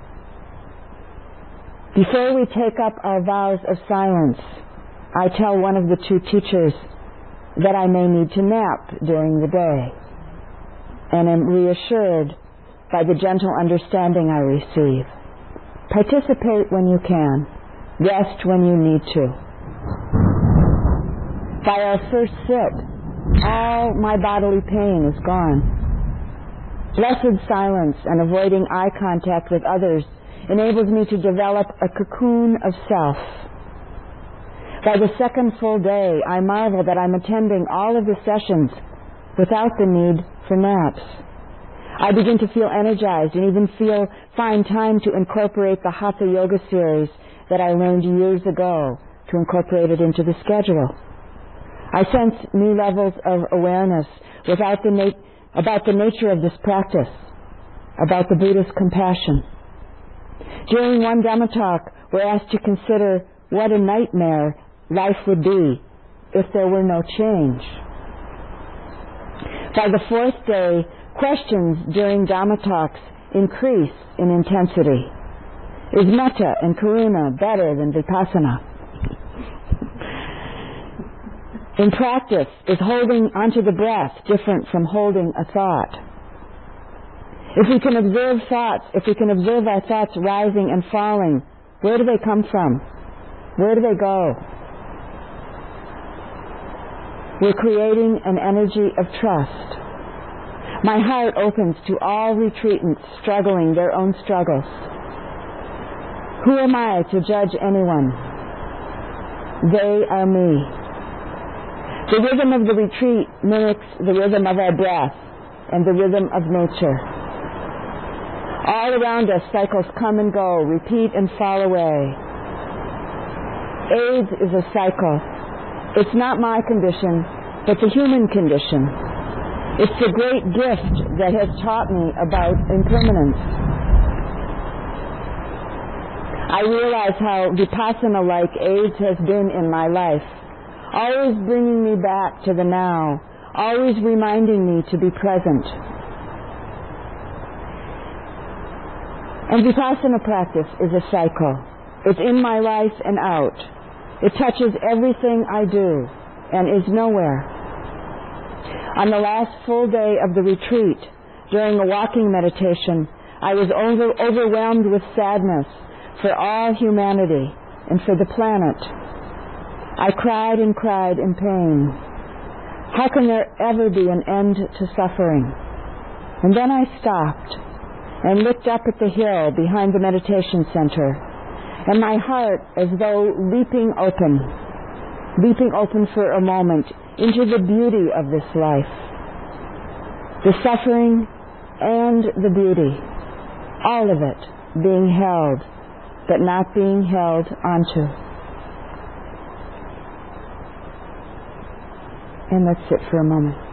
Before we take up our vows of silence, I tell one of the two teachers that I may need to nap during the day, and am reassured by the gentle understanding I receive. Participate when you can. Rest when you need to. By our first sit, all my bodily pain is gone. Blessed silence and avoiding eye contact with others enables me to develop a cocoon of self. By the second full day, I marvel that I'm attending all of the sessions without the need for naps. I begin to feel energized and even feel find time to incorporate the Hatha Yoga series that I learned years ago, to incorporate it into the schedule. I sense new levels of awareness without the nat- about the nature of this practice, about the Buddha's compassion. During one Dhamma talk, we're asked to consider what a nightmare life would be if there were no change. By the fourth day, questions during Dhamma talks increase in intensity. Is metta and karuna better than vipassana? In practice, is holding onto the breath different from holding a thought? If we can observe thoughts, if we can observe our thoughts rising and falling, where do they come from? Where do they go? We're creating an energy of trust. My heart opens to all retreatants struggling their own struggles. Who am I to judge anyone? They are me. The rhythm of the retreat mimics the rhythm of our breath and the rhythm of nature. All around us, cycles come and go, repeat and fall away. AIDS is a cycle. It's not my condition, but the human condition. It's the great gift that has taught me about impermanence. I realize how Vipassana-like AIDS has been in my life, always bringing me back to the now, always reminding me to be present. And Vipassana practice is a cycle. It's in my life and out. It touches everything I do and is nowhere. On the last full day of the retreat, during a walking meditation, I was over, overwhelmed with sadness for all humanity and for the planet. I cried and cried in pain. How can there ever be an end to suffering? And then I stopped and looked up at the hill behind the meditation center and my heart as though leaping open, leaping open for a moment into the beauty of this life, the suffering and the beauty, all of it being held, but not being held onto. And let's sit for a moment.